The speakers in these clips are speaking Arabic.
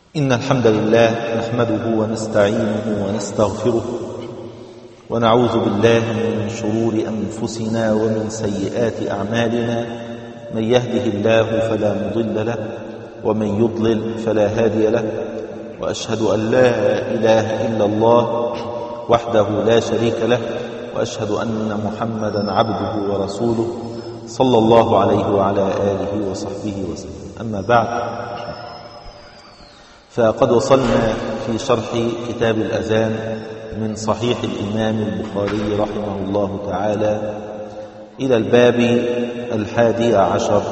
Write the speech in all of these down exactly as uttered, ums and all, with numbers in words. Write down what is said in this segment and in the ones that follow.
إن الحمد لله نحمده ونستعينه ونستغفره ونعوذ بالله من شرور أنفسنا ومن سيئات أعمالنا. من يهده الله فلا مضل له ومن يضلل فلا هادي له، وأشهد أن لا إله إلا الله وحده لا شريك له، وأشهد أن محمدا عبده ورسوله صلى الله عليه وعلى آله وصحبه وسلم. أما بعد، فقد وصلنا في شرح كتاب الأذان من صحيح الإمام البخاري رحمه الله تعالى إلى الباب الحادي عشر.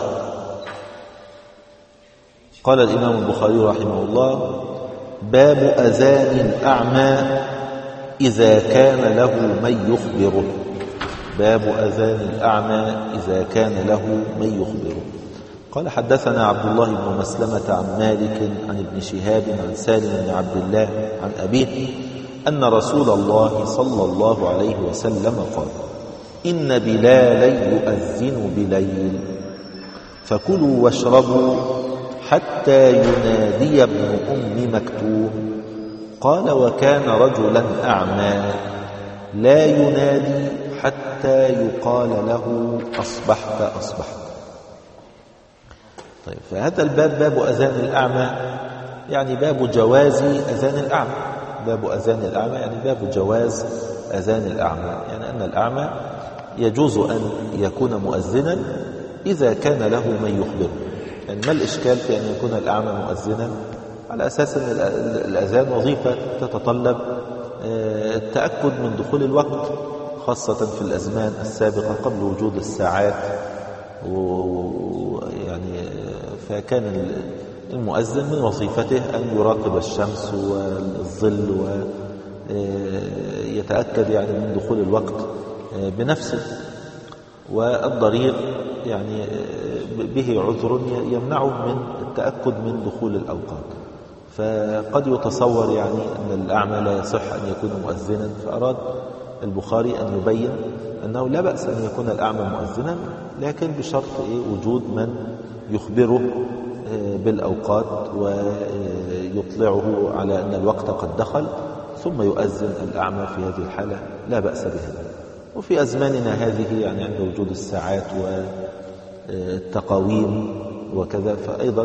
قال الإمام البخاري رحمه الله: باب أذان الأعمى إذا كان له من يخبره. باب أذان الأعمى إذا كان له من يخبره. قال: حدثنا عبد الله بن مسلمة عن مالك عن ابن شهاب عن سالم بن عبد الله عن أبيه أن رسول الله صلى الله عليه وسلم قال: إن بلالا يؤذن بليل فكلوا واشربوا حتى ينادي ابن أم مكتوم. قال: وكان رجلا أعمى لا ينادي حتى يقال له أصبحت أصبحت. طيب، فهذا الباب باب أذان الأعمى، يعني باب جواز أذان الأعمى. باب أذان الأعمى يعني باب جواز أذان الأعمى، يعني أن الأعمى يجوز أن يكون مؤذنا إذا كان له من يخبره. يعني ما الإشكال في أن يكون الأعمى مؤذنا؟ على أساس أن الأذان وظيفة تتطلب التأكد من دخول الوقت، خاصة في الأزمان السابقة قبل وجود الساعات، ويعني فكان المؤذن من وظيفته أن يراقب الشمس والظل ويتأكد يعني من دخول الوقت بنفسه. والضرير يعني به عذر يمنعه من التأكد من دخول الأوقات، فقد يتصور يعني أن الأعمى لا يصح أن يكون مؤذنا، فأراد البخاري أن يبين أنه لا بأس أن يكون الأعمى مؤذنا، لكن بشرط إيه؟ وجود من يخبره بالأوقات ويطلعه على أن الوقت قد دخل، ثم يؤذن الأعمى في هذه الحالة لا بأس بها. وفي أزماننا هذه يعني عند وجود الساعات والتقاويم وكذا، فأيضا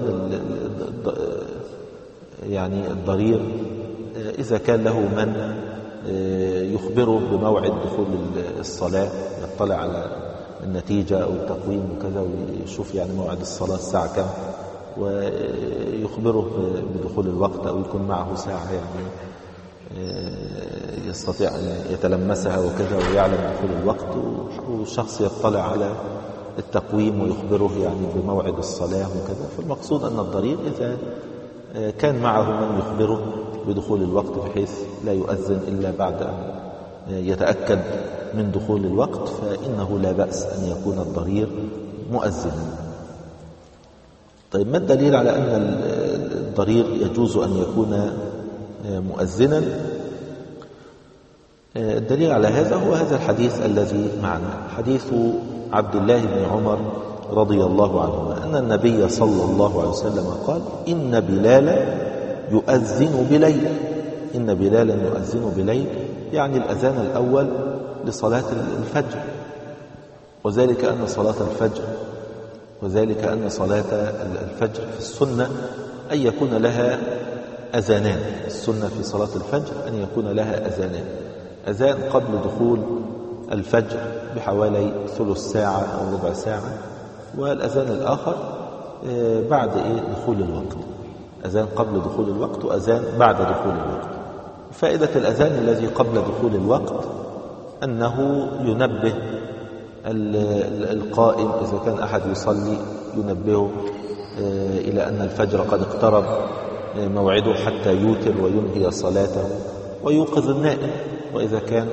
يعني الضرير إذا كان له من يخبره بموعد دخول الصلاة، يطلع على النتيجة أو التقويم وكذا ويشوف يعني موعد الصلاة الساعة كم، ويخبره بدخول الوقت، أو يكون معه ساعة يعني يستطيع أن يتلمسها وكذا ويعلم دخول الوقت، والشخص يطلع على التقويم ويخبره يعني بموعد الصلاة وكذا. فالمقصود أن الضرير إذا كان معه من يخبره بدخول الوقت بحيث لا يؤذن إلا بعد أن يتأكد من دخول الوقت، فإنه لا بأس أن يكون الضرير مؤذنا. طيب، ما الدليل على أن الضرير يجوز أن يكون مؤذنا؟ الدليل على هذا هو هذا الحديث الذي معنا، حديث عبد الله بن عمر رضي الله عنهما أن النبي صلى الله عليه وسلم قال: إن بلالا يؤذن بليل. إن بلالا يؤذن بليل يعني الأذان الأول لصلاة الفجر، وذلك أن صلاة الفجر وذلك أن صلاة الفجر في السنة أن يكون لها أذانان. السنة في صلاة الفجر أن يكون لها أذانان، أذان قبل دخول الفجر بحوالي ثلث ساعة أو ربع ساعة، والأذان الآخر بعد دخول الوقت. أذان قبل دخول الوقت وأذان بعد دخول الوقت. فائدة الأذان الذي قبل دخول الوقت أنه ينبه القائم، إذا كان أحد يصلي ينبهه إلى أن الفجر قد اقترب موعده حتى يوتر وينهي صلاته، ويوقظ النائم، وإذا كان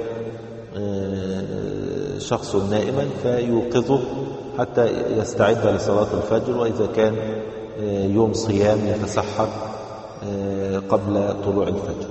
شخص نائما فيوقظه حتى يستعد لصلاة الفجر، وإذا كان يوم صيام يتسحر قبل طلوع الفجر.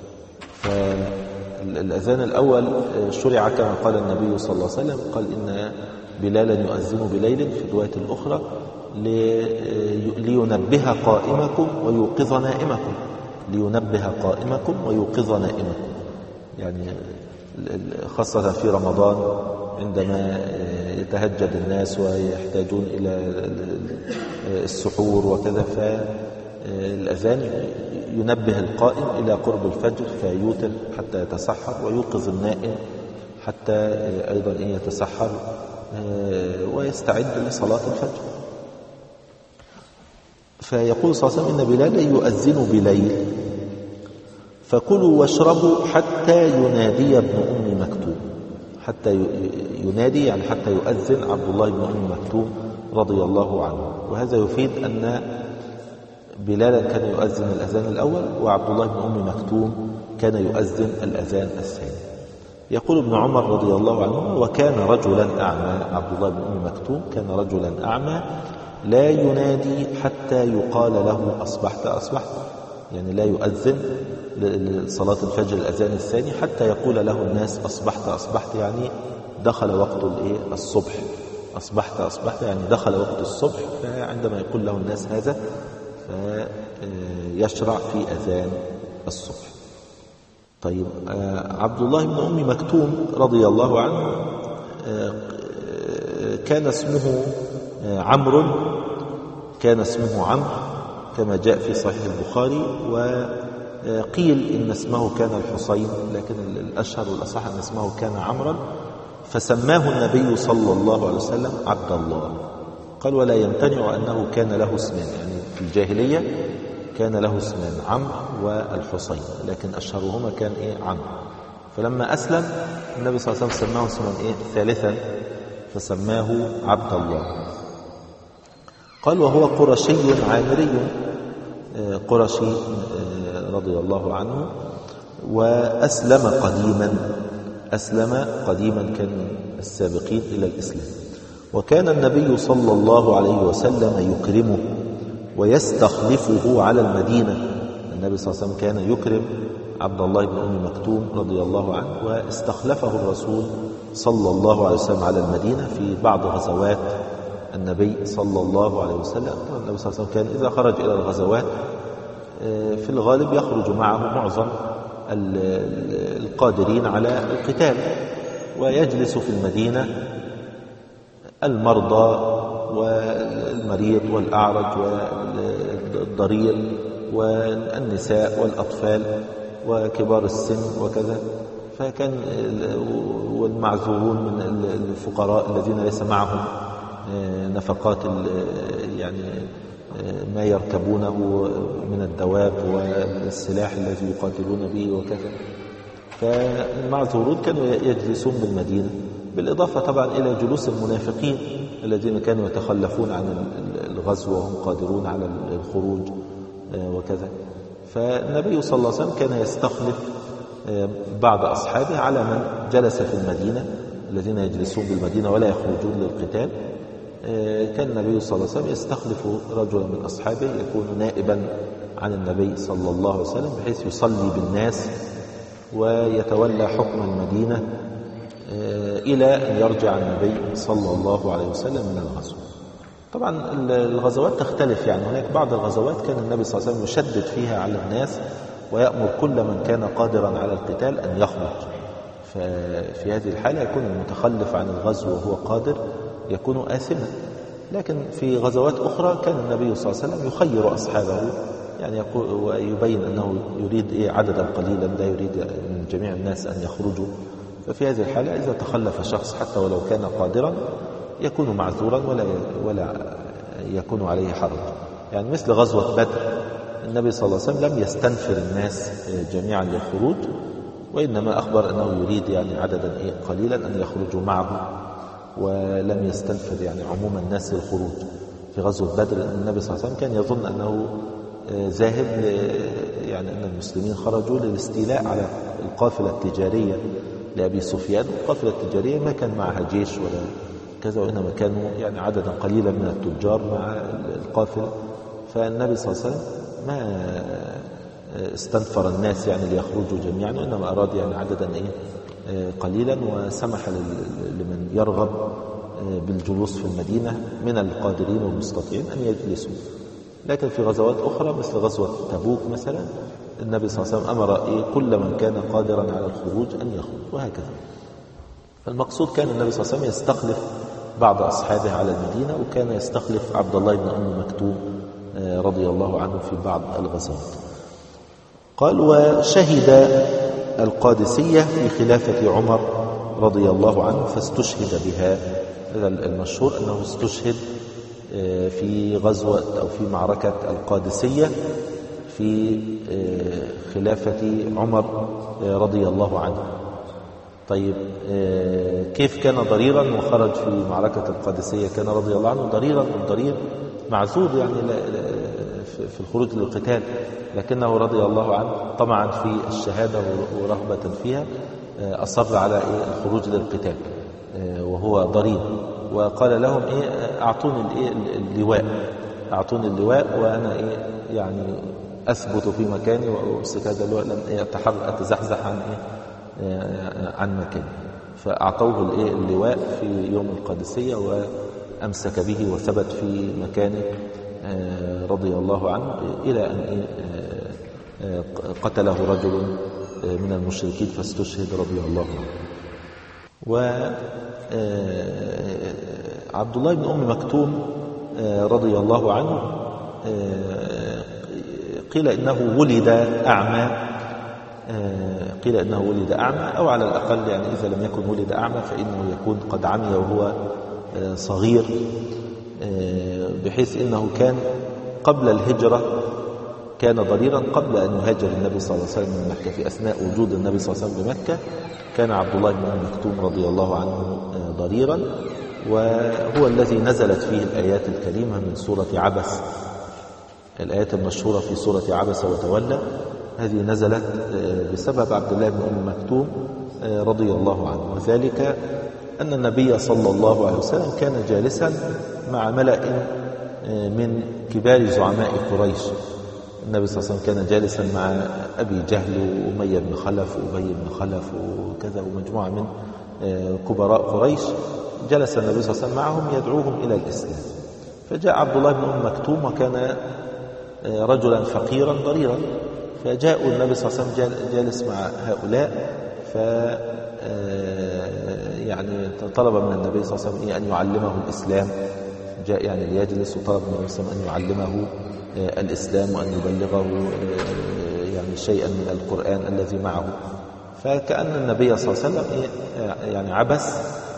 فالأذان الأول شرع كما قال النبي صلى الله عليه وسلم، قال: إن بلالا يؤذن بليل. في الرواية الأخرى لينبه قائمكم ويوقظ نائمكم، لينبه قائمكم ويوقظ نائمكم. يعني خاصة في رمضان عندما يتهجد الناس ويحتاجون إلى السحور وكذا، فالأذان ينبه القائم إلى قرب الفجر فيوتر حتى يتسحر، ويوقظ النائم حتى أيضا يتسحر ويستعد لصلاة الفجر. فيقول صلى الله عليه وسلم: إن بلالا يؤذن بليل فكلوا واشربوا حتى ينادي ابن أم مكتوم. حتى ينادي يعني حتى يؤذن عبد الله بن أم مكتوم رضي الله عنه. وهذا يفيد أن بلالا كان يؤذن الأذان الأول، وعبد الله بن أم مكتوم كان يؤذن الأذان الثاني. يقول ابن عمر رضي الله عنه: وكان رجلا أعمى، عبد الله بن أم مكتوم كان رجلا أعمى لا ينادي حتى يقال له أصبحت أصبحت، يعني لا يؤذن لصلاة الفجر الأذان الثاني حتى يقول له الناس أصبحت أصبحت، يعني دخل وقت الصبح. أصبحت أصبحت يعني دخل وقت الصبح، فعندما يقول له الناس هذا فيشرع في أذان الصبح. طيب، عبد الله بن أم مكتوم رضي الله عنه كان اسمه عمرو، كان اسمه عمرو كما جاء في صحيح البخاري، وقيل إن اسمه كان الحسين، لكن الأشهر والأصح أن اسمه كان عمرا، فسماه النبي صلى الله عليه وسلم عبد الله. قال: ولا يمتنع أنه كان له اسمان، يعني في الجاهلية كان له اسمان، عمرو والحسين، لكن أشهرهما كان إيه؟ عمرو. فلما أسلم النبي صلى الله عليه وسلم سماه اسما إيه؟ ثالثا، فسماه عبد الله. قال: وهو قرشي عامري، قرشي رضي الله عنه، وأسلم قديما، أسلم قديما، كان السابقين إلى الإسلام. وكان النبي صلى الله عليه وسلم يكرمه ويستخلفه على المدينة. النبي صلى الله عليه وسلم كان يكرم عبد الله بن أم مكتوم رضي الله عنه، واستخلفه الرسول صلى الله عليه وسلم على المدينة في بعض غزوات النبي صلى الله عليه وسلم. النبي صلى الله عليه وسلم كان إذا خرج إلى الغزوات في الغالب يخرج معه معظم القادرين على القتال، ويجلس في المدينة المرضى والمريض والأعرج والضرير والنساء والأطفال وكبار السن وكذا. فكان والمعذورون من الفقراء الذين ليس معهم نفقات يعني ما يركبونه من الدواب والسلاح الذي يقاتلون به وكذا. فالمعذورون كانوا يجلسون بالمدينة، بالإضافة طبعا إلى جلوس المنافقين الذين كانوا يتخلفون عن الغزو وهم قادرون على الخروج وكذا. فالنبي صلى الله عليه وسلم كان يستخلف بعض أصحابه على من جلس في المدينة، الذين يجلسون بالمدينة ولا يخرجون للقتال. كان النبي صلى الله عليه وسلم يستخلف رجلا من أصحابه يكون نائبا عن النبي صلى الله عليه وسلم، بحيث يصلي بالناس ويتولى حكم المدينة إلى أن يرجع النبي صلى الله عليه وسلم من الغزو. طبعا الغزوات تختلف، يعني هناك بعض الغزوات كان النبي صلى الله عليه وسلم يشدد فيها على الناس ويأمر كل من كان قادرا على القتال أن يخرج. ففي هذه الحالة يكون المتخلف عن الغزو وهو قادر يكون آثما. لكن في غزوات أخرى كان النبي صلى الله عليه وسلم يخير أصحابه، يعني يقول ويبين أنه يريد إيه عددا قليلا، لا يريد من جميع الناس أن يخرجوا. ففي هذه الحالة إذا تخلف شخص حتى ولو كان قادرا يكون معذورا ولا ولا يكون عليه حرج. يعني مثل غزوة بدر النبي صلى الله عليه وسلم لم يستنفر الناس جميعا للخروج، وإنما أخبر أنه يريد يعني عددا إيه قليلا أن يخرجوا معه، ولم يستنفر يعني عموم الناس للخروج. في غزوة بدر النبي صلى الله عليه وسلم كان يظن أنه ذاهب يعني أن المسلمين خرجوا للاستيلاء على القافلة التجارية لأبي سفيان. القافلة التجارية ما كان معها جيش ولا كذا، وإنما كانوا يعني عددا قليلا من التجار مع القافلة. فالنبي صلى الله عليه وسلم ما استنفر الناس يعني ليخرجوا جميعا، وإنما أراد يعني عددا إيه قليلا، وسمح لمن يرغب بالجلوس في المدينة من القادرين والمستطيعين أن يجلسوا. لكن في غزوات أخرى مثل غزوة تبوك مثلا النبي صلى الله عليه وسلم أمر إيه كل من كان قادرا على الخروج أن يخرج، وهكذا. فالمقصود كان النبي صلى الله عليه وسلم يستخلف بعض أصحابه على المدينة، وكان يستخلف عبد الله بن أم مكتوم رضي الله عنه في بعض الغزوات. قال: وشهد القادسية في خلافة عمر رضي الله عنه فاستشهد بها. هذا المشهور أنه استشهد في غزوة أو في معركة القادسية في خلافة عمر رضي الله عنه. طيب كيف كان ضريرا وخرج في معركة القادسية؟ كان رضي الله عنه ضريرا، والضرير معزود يعني في الخروج للقتال، لكنه رضي الله عنه طمعا في الشهادة ورغبة فيها أصر على الخروج للقتال وهو ضرير، وقال لهم إيه أعطوني الإيه اللواء أعطوني اللواء وأنا إيه يعني أثبت في مكاني وأمسك هذا اللواء لم أتحرك أتزحزح عن إيه عن مكاني. فأعطوه الإيه اللواء في يوم القادسية وأمسك به وثبت في مكانه رضي الله عنه إلى أن قتله رجل من المشركين فاستشهد رضي الله عنه. وعبد الله بن أم مكتوم رضي الله عنه قيل إنه ولد أعمى قيل إنه ولد أعمى، أو على الأقل يعني إذا لم يكن ولد أعمى فإنه يكون قد عمي وهو صغير، بحيث إنه كان قبل الهجرة كان ضريرا قبل أن يهاجر النبي صلى الله عليه وسلم من مكة. في أثناء وجود النبي صلى الله عليه وسلم بمكة كان عبد الله بن أم مكتوم رضي الله عنه ضريرا، وهو الذي نزلت فيه الآيات الكريمة من سورة عبس. الآيات المشهورة في سورة عبس وتولى هذه نزلت بسبب عبد الله بن أم مكتوم رضي الله عنه، وذلك أن النبي صلى الله عليه وسلم كان جالسا مع ملأ من كبار زعماء قريش. النبي صلى الله عليه وسلم كان جالسا مع أبي جهل وأمية بن خلف وأبي بن خلف وكذا ومجموعة من كبراء قريش. جلس النبي صلى الله عليه وسلم معهم يدعوهم إلى الإسلام. فجاء عبد الله بن أم مكتوم وكان رجلا فقيرا ضريرا، فجاءوا النبي صلى الله عليه وسلم جالس مع هؤلاء، ف يعني طلب من النبي صلى الله عليه وسلم أن يعلمه الإسلام. جاء يعني ليجلس وطلب من النبي صلى الله عليه وسلم أن يعلمه الإسلام وأن يبلغه يعني شيئا من القرآن الذي معه. فكأن النبي صلى الله عليه وسلم يعني عبس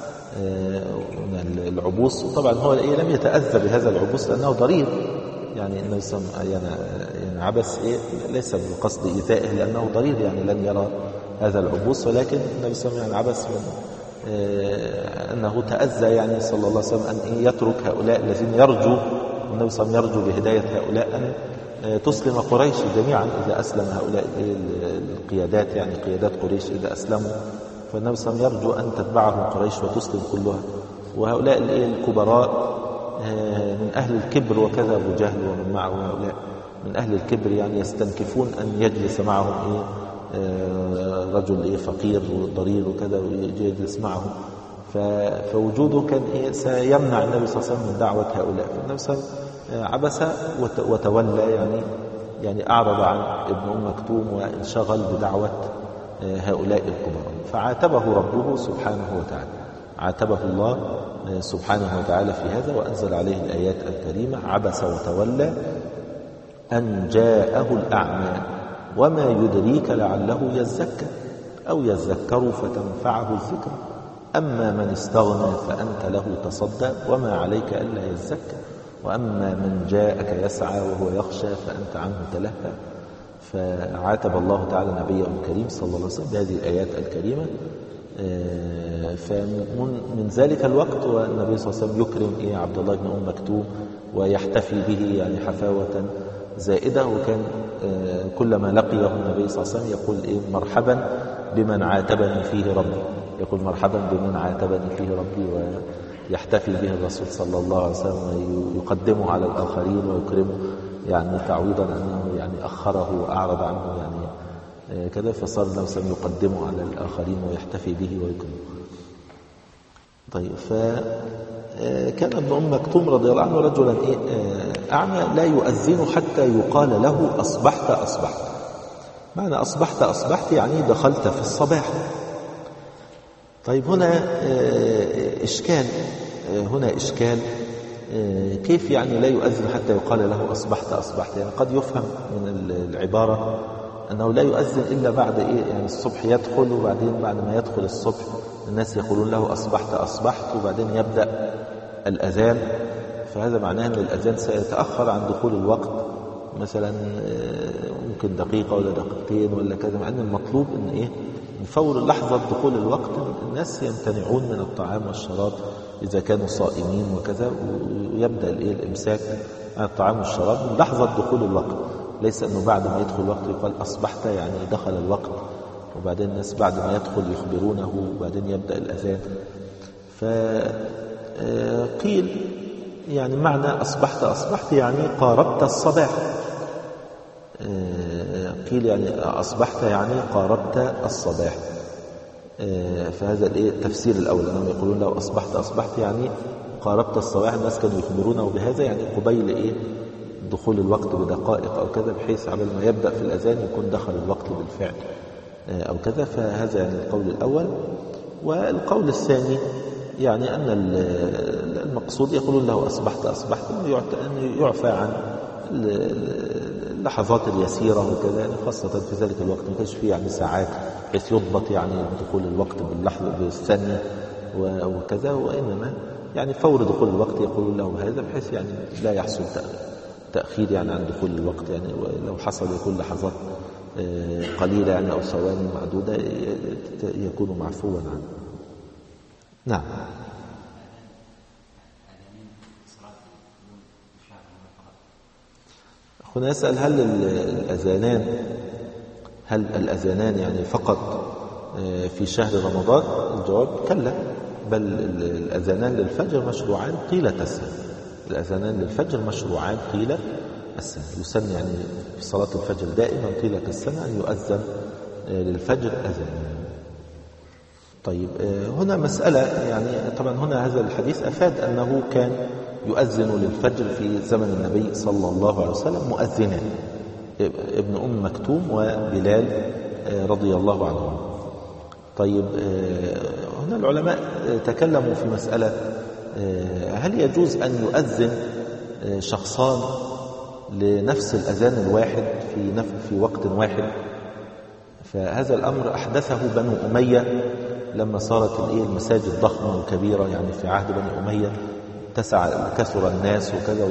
من العبوس، وطبعا هو لم يتأذى بهذا العبوس لأنه ضرير، يعني النبي صلى الله عليه وسلم يعني عبس إيه ليس بقصد إيذائه لأنه ضرير، يعني لن يرى هذا العبوس، ولكن النبي صلى الله عليه وسلم يعني عبس من أنه تأذى يعني صلى الله عليه وسلم أن يترك هؤلاء الذين يرجو النبي صلى الله عليه وسلم يرجو بهداية هؤلاء أن تسلم قريش جميعا إذا أسلم هؤلاء القيادات، يعني قيادات قريش إذا أسلموا، فالنبي صلى الله عليه وسلم يرجو أن تتبعهم قريش وتسلم كلها. وهؤلاء الكبراء من أهل الكبر وكذا أبو جهل ومن معه هؤلاء من أهل الكبر يعني يستنكفون أن يجلس معهم إيه رجل إيه فقير وضرير وكذا ويجلس معهم، فوجوده كان إيه سيمنع النبي صلى الله عليه وسلم من دعوة هؤلاء. فالنبي صلى الله عليه وسلم عبس وتولى، يعني يعني أعرض عن ابن أم مكتوم وانشغل بدعوة هؤلاء الكبراء. فعاتبه ربه سبحانه وتعالى، عاتبه الله سبحانه وتعالى في هذا وأنزل عليه الآيات الكريمة: عبس وتولى أن جاءه الأعمى وما يدريك لعله يزكى أو يذكر فتنفعه الذكر أما من استغنى فأنت له تصدى وما عليك ألا يزكى وأما من جاءك يسعى وهو يخشى فأنت عنه تلهى. فعاتب الله تعالى نبيه الكريم صلى الله عليه وسلم بهذه الآيات الكريمة. فمن ذلك الوقت والنبي صلى الله عليه وسلم يكرم إيه عبد الله بن أم مكتوم ويحتفي به يعني حفاوة زائدة، وكان كلما لقيه النبي صلى الله عليه وسلم يقول إيه مرحبا بمن عاتبني فيه ربي، يقول مرحبا بمن عاتبني فيه ربي، ويحتفي به الرسول صلى الله عليه وسلم ويقدمه على الآخرين ويكرمه يعني تعويضا أنه يعني أخره وأعرض عنه يعني كذا، فصار النبي صلى الله عليه وسلم يقدمه على الآخرين ويحتفي به ويكرمه. طيب، فكان ابن أم مكتوم رضي الله عنه رجلا إيه أعمى لا يؤذن حتى يقال له أصبحت أصبحت. معنى أصبحت أصبحت يعني دخلت في الصباح. طيب، هنا إشكال هنا إشكال كيف يعني لا يؤذن حتى يقال له أصبحت أصبحت؟ يعني قد يفهم من العبارة أنه لا يؤذن إلا بعد إيه، يعني الصبح يدخل، وبعدين بعد ما يدخل الصبح الناس يقولون له أصبحت أصبحت، وبعدين يبدأ الأذان. فهذا معناه أن الأذان سيتأخر عن دخول الوقت، مثلا ممكن دقيقة ولا دقيقتين ولا كذا، مع أن المطلوب أن إيه، فور لحظة دخول الوقت الناس يمتنعون من الطعام والشراب إذا كانوا صائمين وكذا، ويبدأ الإيه الإمساك عن الطعام والشراب من لحظة دخول الوقت، ليس أنه بعد ما يدخل الوقت يقال أصبحت يعني دخل الوقت، وبعدين الناس بعد ما يدخل يخبرونه، وبعدين يبدأ الأذان. فقيل يعني معنى أصبحت أصبحت يعني قاربت الصباح، قيل يعني أصبحت يعني قاربت الصباح. فهذا التفسير الأول، أنهم يقولون لو أصبحت أصبحت يعني قاربت الصباح، الناس كانوا يخبرونه بهذا يعني قبيل إيه دخول الوقت بدقائق أو كذا، بحيث قبل ما يبدأ في الأذان يكون دخل الوقت بالفعل أو كذا. فهذا يعني القول الأول. والقول الثاني يعني أن المقصود يقولون له أصبحت أصبحت أن يعفى عن اللحظات اليسيرة وكذا، يعني خاصة في ذلك الوقت ما كانش فيه يعني ساعات بحيث يضبط يعني دخول الوقت باللحظة بالثانية وكذا، وإنما يعني فور دخول الوقت يقولون له هذا، بحيث يعني لا يحصل تأخير يعني عن دخول الوقت، يعني لو حصل يكون لحظات قليلة يعني أو ثواني معدودة يكون معفوا عنه. نعم. هنا يسأل هل الأذانان هل الأذانان يعني فقط في شهر رمضان؟ الجواب كلا، بل الأذانان للفجر مشروعان طيلة السنة. الأذانان للفجر مشروعان طيلة السنة، يسن يعني في صلاة الفجر دائما طيلة السنة أن يؤذن للفجر أذان. طيب، هنا مسألة يعني طبعا هنا هذا الحديث أفاد أنه كان يؤذن للفجر في زمن النبي صلى الله عليه وسلم مؤذنان، ابن أم مكتوم وبلال رضي الله عنهم. طيب، هنا العلماء تكلموا في مسألة هل يجوز أن يؤذن شخصان لنفس الأذان الواحد في نفس في وقت واحد؟ فهذا الأمر أحدثه بنو أمية لما صارت المساجد ضخمة وكبيرة، يعني في عهد بني أمية اتسع كثر الناس وكذا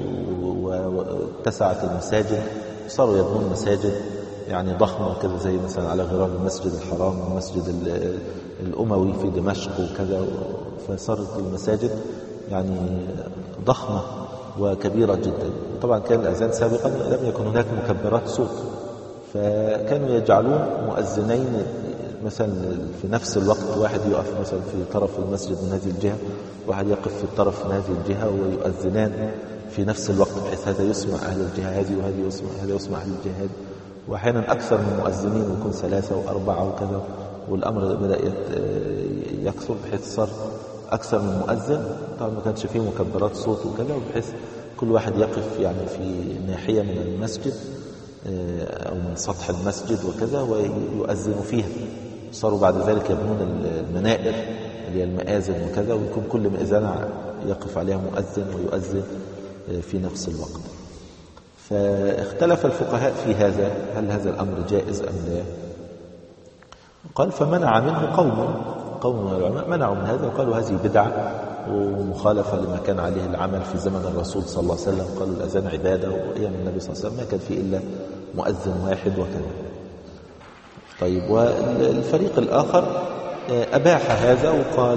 واتسعت المساجد، صاروا يبنون مساجد يعني ضخمة وكذا، زي مثلا على غرار المسجد الحرام والمسجد الأموي في دمشق وكذا. فصارت المساجد يعني ضخمة وكبيرة جدا. طبعا كان الأذان سابقا لم يكن هناك مكبرات صوت، فكانوا يجعلون مؤذنين مثلا في نفس الوقت، واحد يقف مثلا في طرف المسجد من هذه الجهة، واحد يقف في الطرف من هذه الجهة، ويؤذنان في نفس الوقت، بحيث هذا يسمع أهل الجهة هذه وهذه يسمع هذا يسمع أهل الجهة هذه. وأحيانا أكثر من مؤذنين، يكون ثلاثة وأربعة وكذا، والأمر بدأ يكثر بحيث صار أكثر من مؤذن. طبعا ما كانش فيه مكبرات صوت وكذا، وبحيث كل واحد يقف يعني في ناحية من المسجد أو من سطح المسجد وكذا ويؤذن فيها. صاروا بعد ذلك يبنون المنائر اللي هي المآذن وكذا، ويكون كل مئذنة يقف عليها مؤذن ويؤذن في نفس الوقت. فاختلف الفقهاء في هذا، هل هذا الأمر جائز أم لا؟ قال فمنع منه قوم قوم من العلماء منعوا من هذا، وقالوا هذه بدعة ومخالفة لما كان عليه العمل في زمن الرسول صلى الله عليه وسلم. قالوا الأذان عبادة، وأيام النبي صلى الله عليه وسلم ما كان فيه إلا مؤذن واحد وكذا. طيب، والفريق الآخر أباح هذا وقال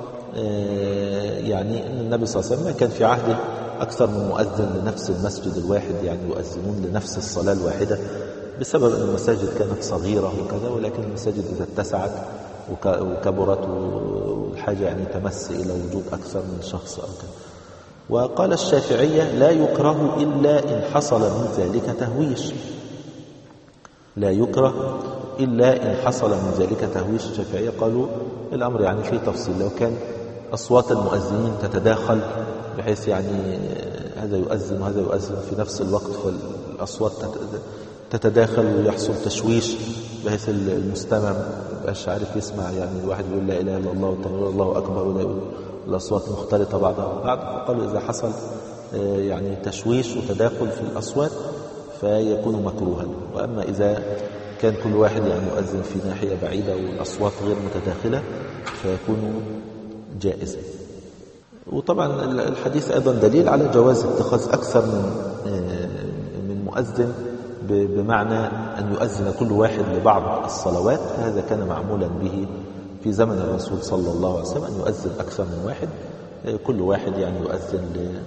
يعني أن النبي صلى الله عليه وسلم كان في عهده أكثر من مؤذن لنفس المسجد الواحد، يعني يؤذنون لنفس الصلاة الواحدة، بسبب أن المساجد كانت صغيرة وكذا، ولكن المساجد إذا اتسعت وكبرت والحاجة يعني تمس إلى وجود أكثر من شخص أو كذا. وقال الشافعية لا يكره إلا إن حصل من ذلك تهويش، لا يكره إلا إن حصل من ذلك تهويش. الشافعية قالوا الأمر يعني فيه تفصيل، لو كان أصوات المؤذنين تتداخل، بحيث يعني هذا يؤذن وهذا يؤذن في نفس الوقت، فالأصوات تتداخل ويحصل تشويش بحيث المستمع مبقاش عارف يسمع. يعني الواحد يقول لا إله إلا الله والتاني يقول الله أكبر، ولا يقول الأصوات مختلطة بعضها بعض. قالوا إذا حصل يعني تشويش وتداخل في الأصوات فيكون مكروها. وأما إذا كان كل واحد يعني يؤذن في ناحية بعيدة والأصوات غير متداخلة فيكون جائزا. وطبعا الحديث أيضا دليل على جواز اتخاذ أكثر من من مؤذن، بمعنى أن يؤذن كل واحد لبعض الصلوات. هذا كان معمولا به في زمن الرسول صلى الله عليه وسلم، أن يؤذن أكثر من واحد، كل واحد يعني يؤذن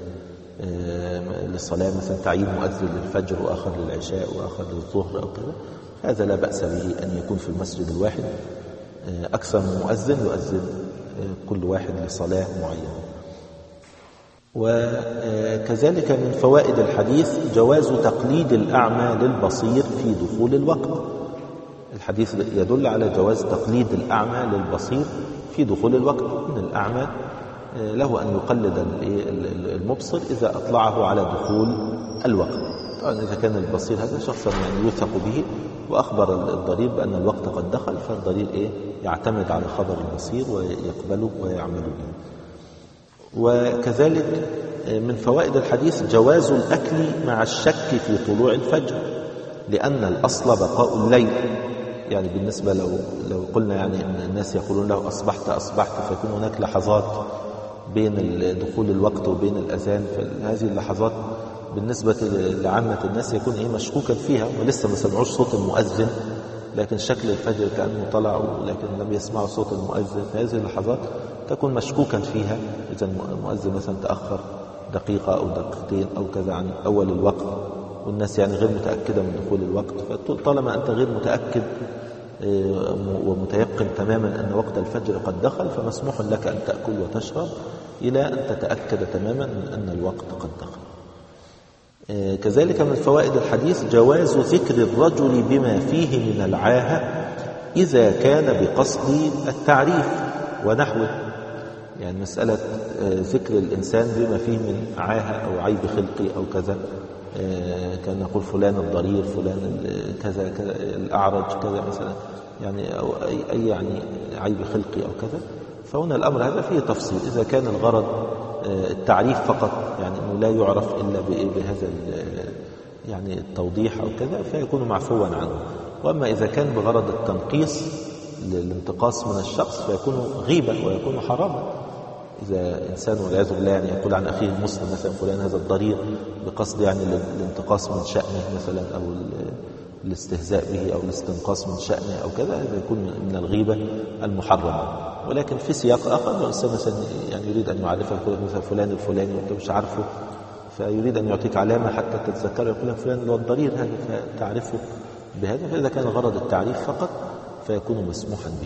للصلاة، مثلا تعيين مؤذن للفجر وآخر للعشاء وآخر للظهر أو كذا. هذا لا بأس به أن يكون في المسجد الواحد أكثر من مؤذن يؤذن كل واحد لصلاة معينة. وكذلك من فوائد الحديث جواز تقليد الأعمى للبصير في دخول الوقت. الحديث يدل على جواز تقليد الأعمى للبصير في دخول الوقت، إن الأعمى له أن يقلد المبصر إذا أطلعه على دخول الوقت. طبعا إذا كان البصير هذا شخصا يعني يوثق به وأخبر الضرير بأن الوقت قد دخل، فالضرير إيه يعتمد على خبر البصير ويقبله ويعمل به. وكذلك من فوائد الحديث جواز الأكل مع الشك في طلوع الفجر، لأن الأصل بقاء الليل. يعني بالنسبة لو لو قلنا يعني أن الناس يقولون له أصبحت أصبحت فيكون هناك لحظات بين دخول الوقت وبين الأذان، فهذه اللحظات بالنسبة لعامة الناس يكون إيه مشكوكا فيها، ولسه ما سمعوش صوت المؤذن، لكن شكل الفجر كأنه طلع ولكن لم يسمعوا صوت المؤذن. هذه اللحظات تكون مشكوكا فيها، إذا المؤذن مثلا تأخر دقيقة أو دقيقتين أو كذا عن أول الوقت، والناس يعني غير متأكدة من دخول الوقت. فطالما أنت غير متأكد ومتيقن تماما أن وقت الفجر قد دخل، فمسموح لك أن تأكل وتشرب إلى أن تتأكد تماما من أن الوقت قد دخل. كذلك من فوائد الحديث جواز ذكر الرجل بما فيه من العاهة إذا كان بقصد التعريف ونحوه. يعني مسألة ذكر الإنسان بما فيه من عاهة أو عيب خلقي أو كذا، كان نقول فلان الضرير، فلان كذا كذا الأعرج كذا مثلا، يعني أو أي, أي يعني عيب خلقي أو كذا. فهنا الأمر هذا فيه تفصيل. إذا كان الغرض التعريف فقط، يعني أنه لا يعرف إلا بهذا يعني التوضيح أو كذا، فيكون معفوا عنه. وأما إذا كان بغرض التنقيص للانتقاص من الشخص فيكون غيبة ويكون حراما. إذا إنسان والعياذ بالله يعني يقول عن أخيه المسلم مثلا فلان هذا الضرير بقصد يعني الانتقاص من شأنه مثلا، أو الاستهزاء به أو الاستنقاص من شأنه أو كذا، هذا يكون من الغيبة المحرمة. ولكن في سياق آخر لو الإنسان مثلا يعني يريد أن يعرفه، يقول مثلا فلان الفلاني وأنت مش عارفه، فيريد أن يعطيك علامة حتى تتذكره، يقول فلان اللي هو الضرير هذا فتعرفه بهذا. فإذا كان غرض التعريف فقط فيكون مسموحا به.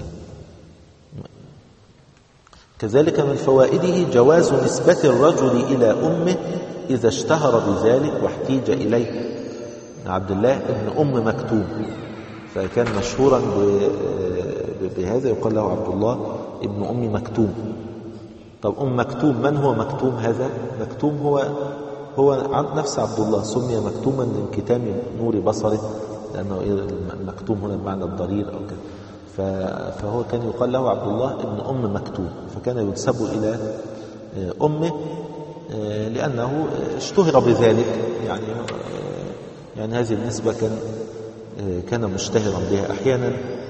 كذلك من فوائده جواز نسبة الرجل إلى أمه إذا اشتهر بذلك واحتيج إليه. عبد الله ابن أم مكتوم، فكان مشهورا بهذا، يقال له عبد الله ابن أم مكتوم. طب أم مكتوم، من هو مكتوم هذا؟ مكتوم هو هو نفس عبد الله، سمي مكتوما لانكتام نور بصره، لأنه المكتوم هنا بمعنى الضرير أو كذا. فهو كان يقال له عبد الله ابن أم مكتوم، فكان ينسب إلى أمه لأنه اشتهر بذلك. يعني يعني هذه النسبة كان كان مشتهرا بها. أحيانا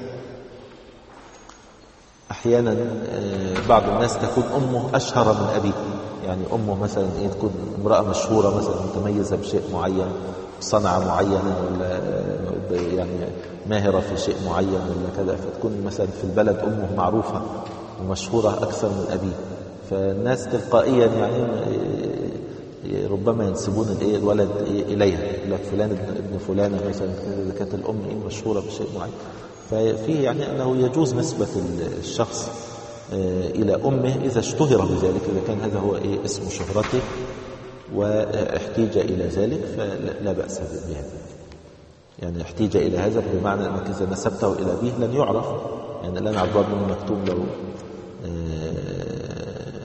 أحيانا بعض الناس تكون أمه أشهر من أبيه. يعني أمه مثلا إيه تكون امرأة مشهورة مثلا متميزة بشيء معين، صنعة معينة، ولا يعني ماهرة في شيء معين ولا كذا، فتكون مثلا في البلد أمه معروفة ومشهورة أكثر من أبيه، فالناس تلقائيا يعني ربما ينسبون الايه الولد إليها، يقول لك فلان ابن فلانة مثلا، إذا كانت الأم مشهورة بشيء معين. ففيه يعني أنه يجوز نسبة الشخص إلى أمه إذا اشتهر بذلك، إذا كان هذا هو إيه اسم شهرته واحتيج إلى ذلك فلا بأس بهذا. يعني احتيج إلى هذا بمعنى أنك إذا نسبته إلى أبيه لن يعرف. يعني الآن عبد الله بن مكتوم لو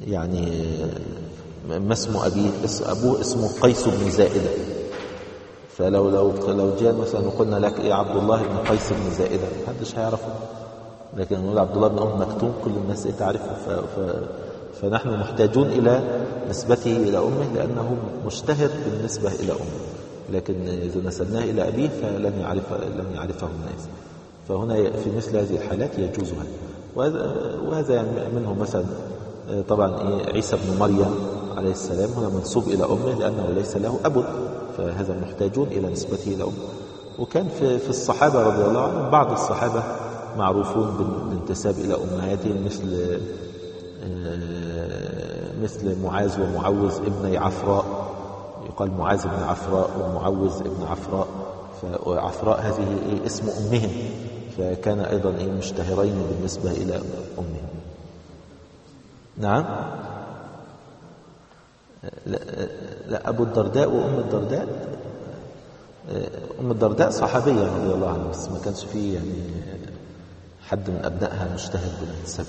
يعني ما اسم أبيه، أبوه اسمه قيس بن زائدة، فلو لو لو جاء مثلا وقلنا لك إيه عبد الله بن قيس بن زائدة محدش هيعرفه، لكن نقول عبد الله بن أم مكتوم كل الناس تعرفه. ف... ف... فنحن محتاجون إلى نسبته إلى أمه لأنه مشتهر بالنسبة إلى أمه، لكن إذا نسبناه إلى أبيه فلن يعرف لن يعرفه الناس. فهنا في مثل هذه الحالات يجوز هذا. وهذا, وهذا يعني منه مثلا طبعا إيه عيسى بن مريم عليه السلام هنا منسوب إلى أمه لأنه ليس له أب، فهذا محتاجون إلى نسبته إلى أمه. وكان في, في الصحابة رضي الله عنهم بعض الصحابة معروفون بالانتساب إلى أمهاتهم مثل مثل معاذ ومعوذ ابني عفراء، يقال معاذ بن عفراء ومعوذ ابن عفراء، فعفراء هذه اسم أمهم، فكان أيضا مشتهرين بالنسبة إلى أمهم. نعم. لا, لا أبو الدرداء وأم الدرداء، أم الدرداء صحابية رضي الله عنها، بس ما كانش فيه يعني حد من أبنائها مشتهر بالانتساب.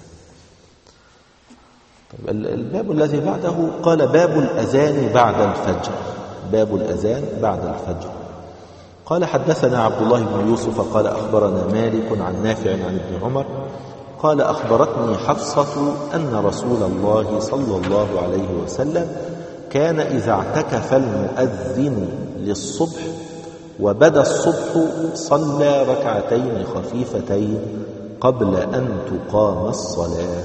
طيب الباب الذي بعده قال باب الأذان بعد الفجر. باب الأذان بعد الفجر. قال حدثنا عبد الله بن يوسف قال أخبرنا مالك عن نافع عن ابن عمر قال أخبرتني حفصة أن رسول الله صلى الله عليه وسلم كان إذا اعتكف المؤذن للصبح وبدا الصبح صلى ركعتين خفيفتين قبل أن تقام الصلاة.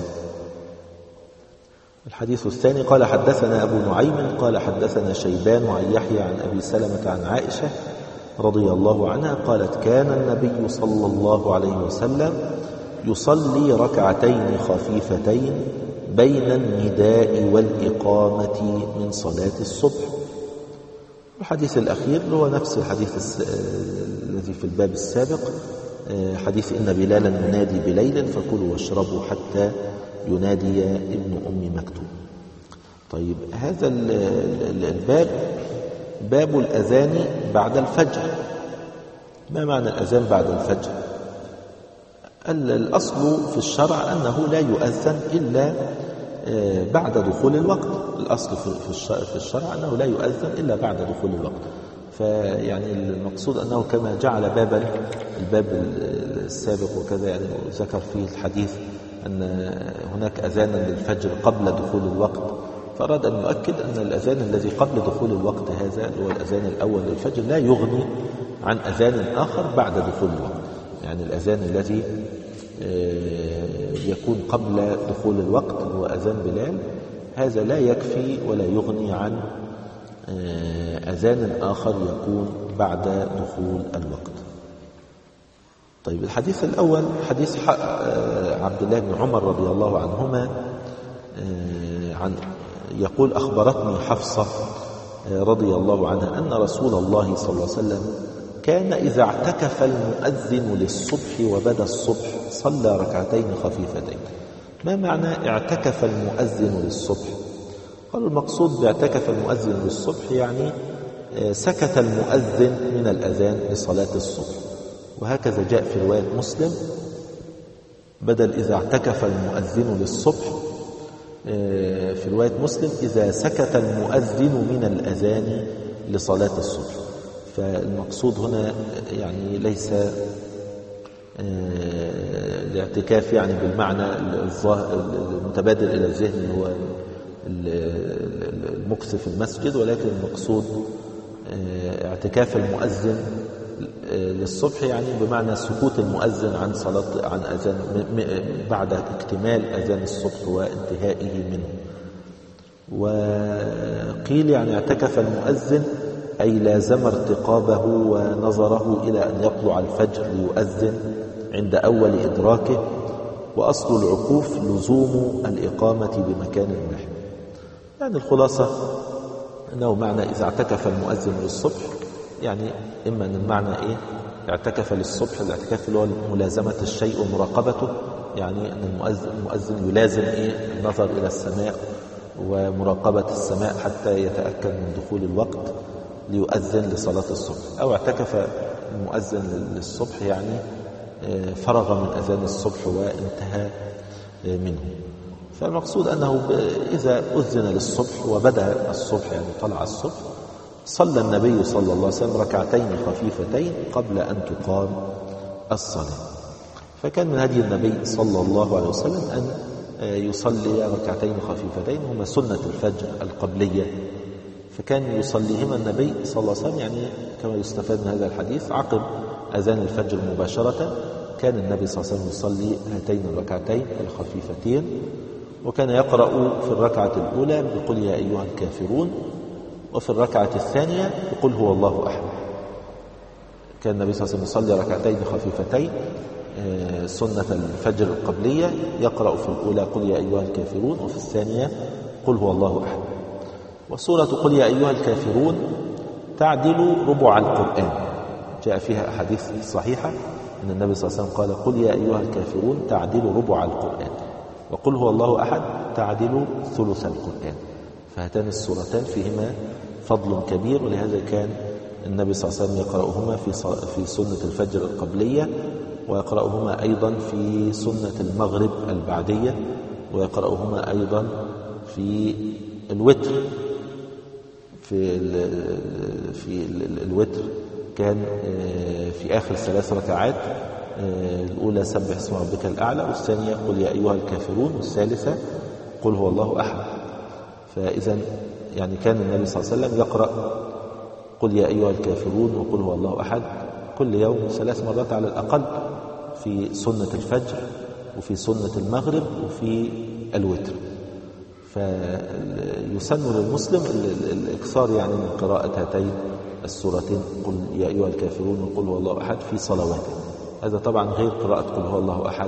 الحديث الثاني قال حدثنا أبو نعيم قال حدثنا شيبان عن يحيى عن أبي سلمة عن عائشة رضي الله عنها قالت كان النبي صلى الله عليه وسلم يصلي ركعتين خفيفتين بين النداء والإقامة من صلاة الصبح. الحديث الأخير هو نفس الحديث الذي في الباب السابق، حديث إن بلالا ينادي بليل فكلوا واشربوا حتى ينادي ابن أم مكتوم. طيب هذا الباب باب الأذان بعد الفجر. ما معنى الأذان بعد الفجر؟ الأصل في الشرع أنه لا يؤذن إلا بعد دخول الوقت. الأصل في الشرع أنه لا يؤذن إلا بعد دخول الوقت. فيعني المقصود أنه كما جعل بابا الباب السابق وكذا يعني ذكر فيه الحديث أن هناك أذانا للفجر قبل دخول الوقت، فأراد أن يؤكد أن الأذان الذي قبل دخول الوقت هذا اللي هو الأذان الأول للفجر لا يغني عن أذان آخر بعد دخول الوقت. يعني الأذان الذي يكون قبل دخول الوقت هو أذان بلال، هذا لا يكفي ولا يغني عن أذان آخر يكون بعد دخول الوقت. طيب الحديث الأول حديث عبد الله بن عمر رضي الله عنهما عن يقول أخبرتني حفصة رضي الله عنها أن رسول الله صلى الله عليه وسلم كان إذا اعتكف المؤذن للصبح وبدا الصبح صلى ركعتين خفيفتين. ما معنى اعتكف المؤذن للصبح؟ قالوا المقصود باعتكف المؤذن للصبح يعني سكت المؤذن من الأذان لصلاة الصبح، وهكذا جاء في رواية مسلم بدل إذا اعتكف المؤذن للصبح في رواية مسلم إذا سكت المؤذن من الأذان لصلاة الصبح. فالمقصود هنا يعني ليس الاعتكاف يعني بالمعنى المتبادل إلى الذهن هو المكث في المسجد، ولكن المقصود اعتكاف المؤذن للصبح يعني بمعنى سكوت المؤذن عن صلاة عن أذان بعد اكتمال أذان الصبح وانتهائه منه. وقيل يعني اعتكف المؤذن أي لازم ارتقابه ونظره إلى أن يطلع الفجر ليؤذن عند أول إدراكه، وأصل العكوف لزوم الإقامة بمكان واحد. يعني الخلاصة أنه معنى إذا اعتكف المؤذن للصبح يعني إما أن المعنى إيه اعتكف للصبح، الاعتكاف اللي هو ملازمة الشيء ومراقبته، يعني أن المؤذن, المؤذن يلازم إيه النظر إلى السماء ومراقبة السماء حتى يتأكد من دخول الوقت ليؤذن لصلاة الصبح. أو اعتكف المؤذن للصبح يعني فرغ من أذان الصبح وانتهى منه. فالمقصود أنه إذا أذن للصبح وبدأ الصبح يعني طلع الصبح صلى النبي صلى الله عليه وسلم ركعتين خفيفتين قبل أن تقام الصلاة. فكان من هدي النبي صلى الله عليه وسلم أن يصلي ركعتين خفيفتين هما سنة الفجر القبلية، فكان يصليهما النبي صلى الله عليه وسلم يعني كما يستفاد من هذا الحديث عقب أذان الفجر مباشرة كان النبي صلى الله عليه وسلم يصلي هاتين الركعتين الخفيفتين، وكان يقرأ في الركعة الأولى بقل يا أيها الكافرون، وفي الركعة الثانية بقل هو الله أحد. كان النبي صلى الله عليه وسلم يصلي ركعتين خفيفتين سنة الفجر القبلية، يقرأ في الأولى قل يا أيها الكافرون، وفي الثانية قل هو الله أحد. وسورة قل يا أيها الكافرون تعدل ربع القرآن، جاء فيها أحاديث صحيحة أن النبي صلى الله عليه وسلم قال قل يا أيها الكافرون تعدل ربع القرآن، وقل هو الله أحد تعدل ثلث القرآن. فهاتان السورتان فيهما فضل كبير، ولهذا كان النبي صلى الله عليه وسلم يقرأهما في في سنة الفجر القبلية، ويقرأهما أيضا في سنة المغرب البعدية، ويقرأهما أيضا في الوتر. في في الوتر كان في آخر ثلاث ركعات، الأولى سبح اسم ربك الأعلى، والثانية قل يا أيها الكافرون، والثالثة قل هو الله أحد. فإذا يعني كان النبي صلى الله عليه وسلم يقرأ قل يا أيها الكافرون وقل هو الله أحد كل يوم ثلاث مرات على الأقل في سنة الفجر وفي سنة المغرب وفي الوتر. فيسن للمسلم الإكثار يعني من قراءة هاتين السورتين قل يا أيها الكافرون وقل هو الله أحد في صلواته. هذا طبعا غير قراءة قل هو الله أحد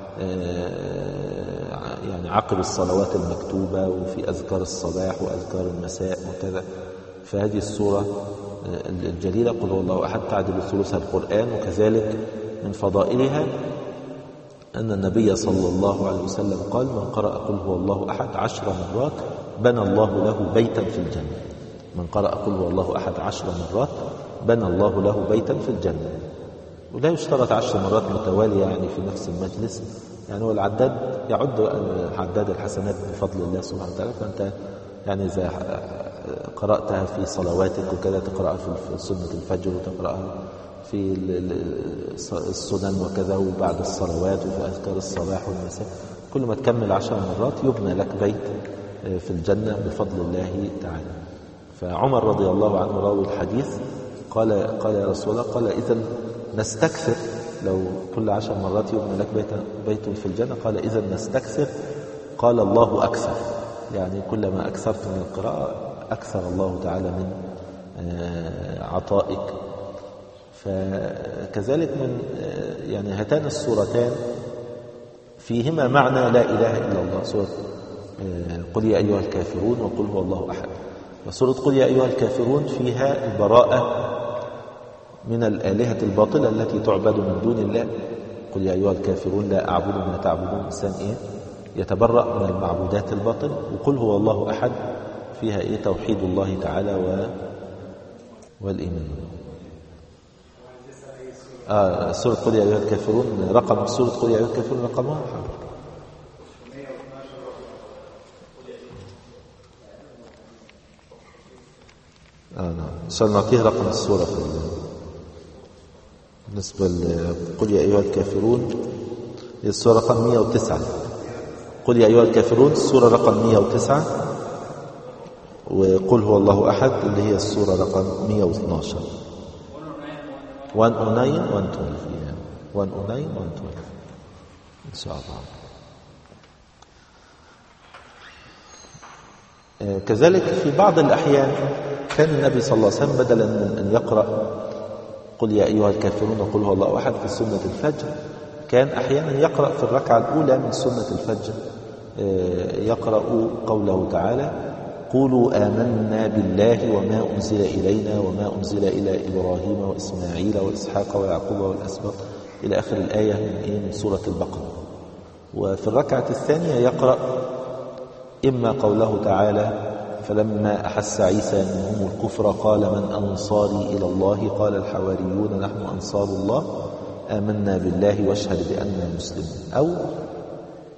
يعني عقب الصلوات المكتوبة وفي أذكار الصباح وأذكار المساء وكذا. فهذه السورة الجليلة قل هو الله أحد تعدل ثلث القرآن. وكذلك من فضائلها أن النبي صلى الله عليه وسلم قال من قرأ قل هو الله أحد عشر مرات بنى الله له بيتا في الجنة. من قرأ قل هو الله أحد عشر مرات بنى الله له بيتا في الجنة. ولا يشترط عشر مرات متوالية يعني في نفس المجلس، يعني هو العداد يعد عداد الحسنات بفضل الله سبحانه وتعالى. فأنت يعني إذا قرأتها في صلواتك وكذا تقرأها في سنة الفجر وتقرأها في السنن وكذا وبعد الصلوات وفي أذكار الصباح والمساء، كل ما تكمل عشر مرات يبنى لك بيت في الجنة بفضل الله تعالى. فعمر رضي الله عنه راوي الحديث قال قال يا رسول الله، قال إذا نستكثر لو كل عشر مرات يبنى لك بيت, بيت في الجنة، قال إذا نستكثر. قال الله أكثر، يعني كلما أكثرت من القراءة أكثر الله تعالى من عطائك. فكذلك من يعني هاتان السورتان فيهما معنى لا إله إلا الله، سورة قل يا أيها الكافرون وقل هو الله أحد. وسورة قل يا أيها الكافرون فيها البراءة من الآلهة الباطلة التي تعبد من دون الله. قل يا أيها الكافرون لا أعبد ما تعبدون، إنسان إيه يتبرأ من المعبودات الباطلة. وقل هو الله أحد فيها إيه توحيد الله تعالى و... والإيمان. آه سورة قل يا أيها الكافرون رقم سورة قل يا أيها الكافرون رقم واحد. آه نعم سنعطيه رقم السورة في بالنسبة لقل يا أيها الكافرون السورة رقم مئة وتسعة. قل يا أيها الكافرون السورة رقم مئة وتسعة، وقل هو الله أحد اللي هي السورة رقم مئة واثني عشر. مئة وتسعة ومئة اثناشر مئة واتناشر مئة واتناشر إن شاء الله. كذلك في بعض الأحيان كان النبي صلى الله عليه وسلم بدلا من أن يقرأ قل يا أيها الكافرون وقل هو الله أحد في سنة الفجر، كان أحيانا يقرأ في الركعة الأولى من سنة الفجر يقرأ قوله تعالى قولوا آمنا بالله وما أنزل إلينا وما أنزل إلى إبراهيم وإسماعيل وإسحاق ويعقوب والأسباط إلى آخر الآية من سورة البقرة. وفي الركعة الثانية يقرأ إما قوله تعالى فلما أحس عيسى منهم الكفر قال من أنصاري إلى الله قال الحواريون نحن أنصار الله آمنا بالله واشهد بأننا مسلمون، أو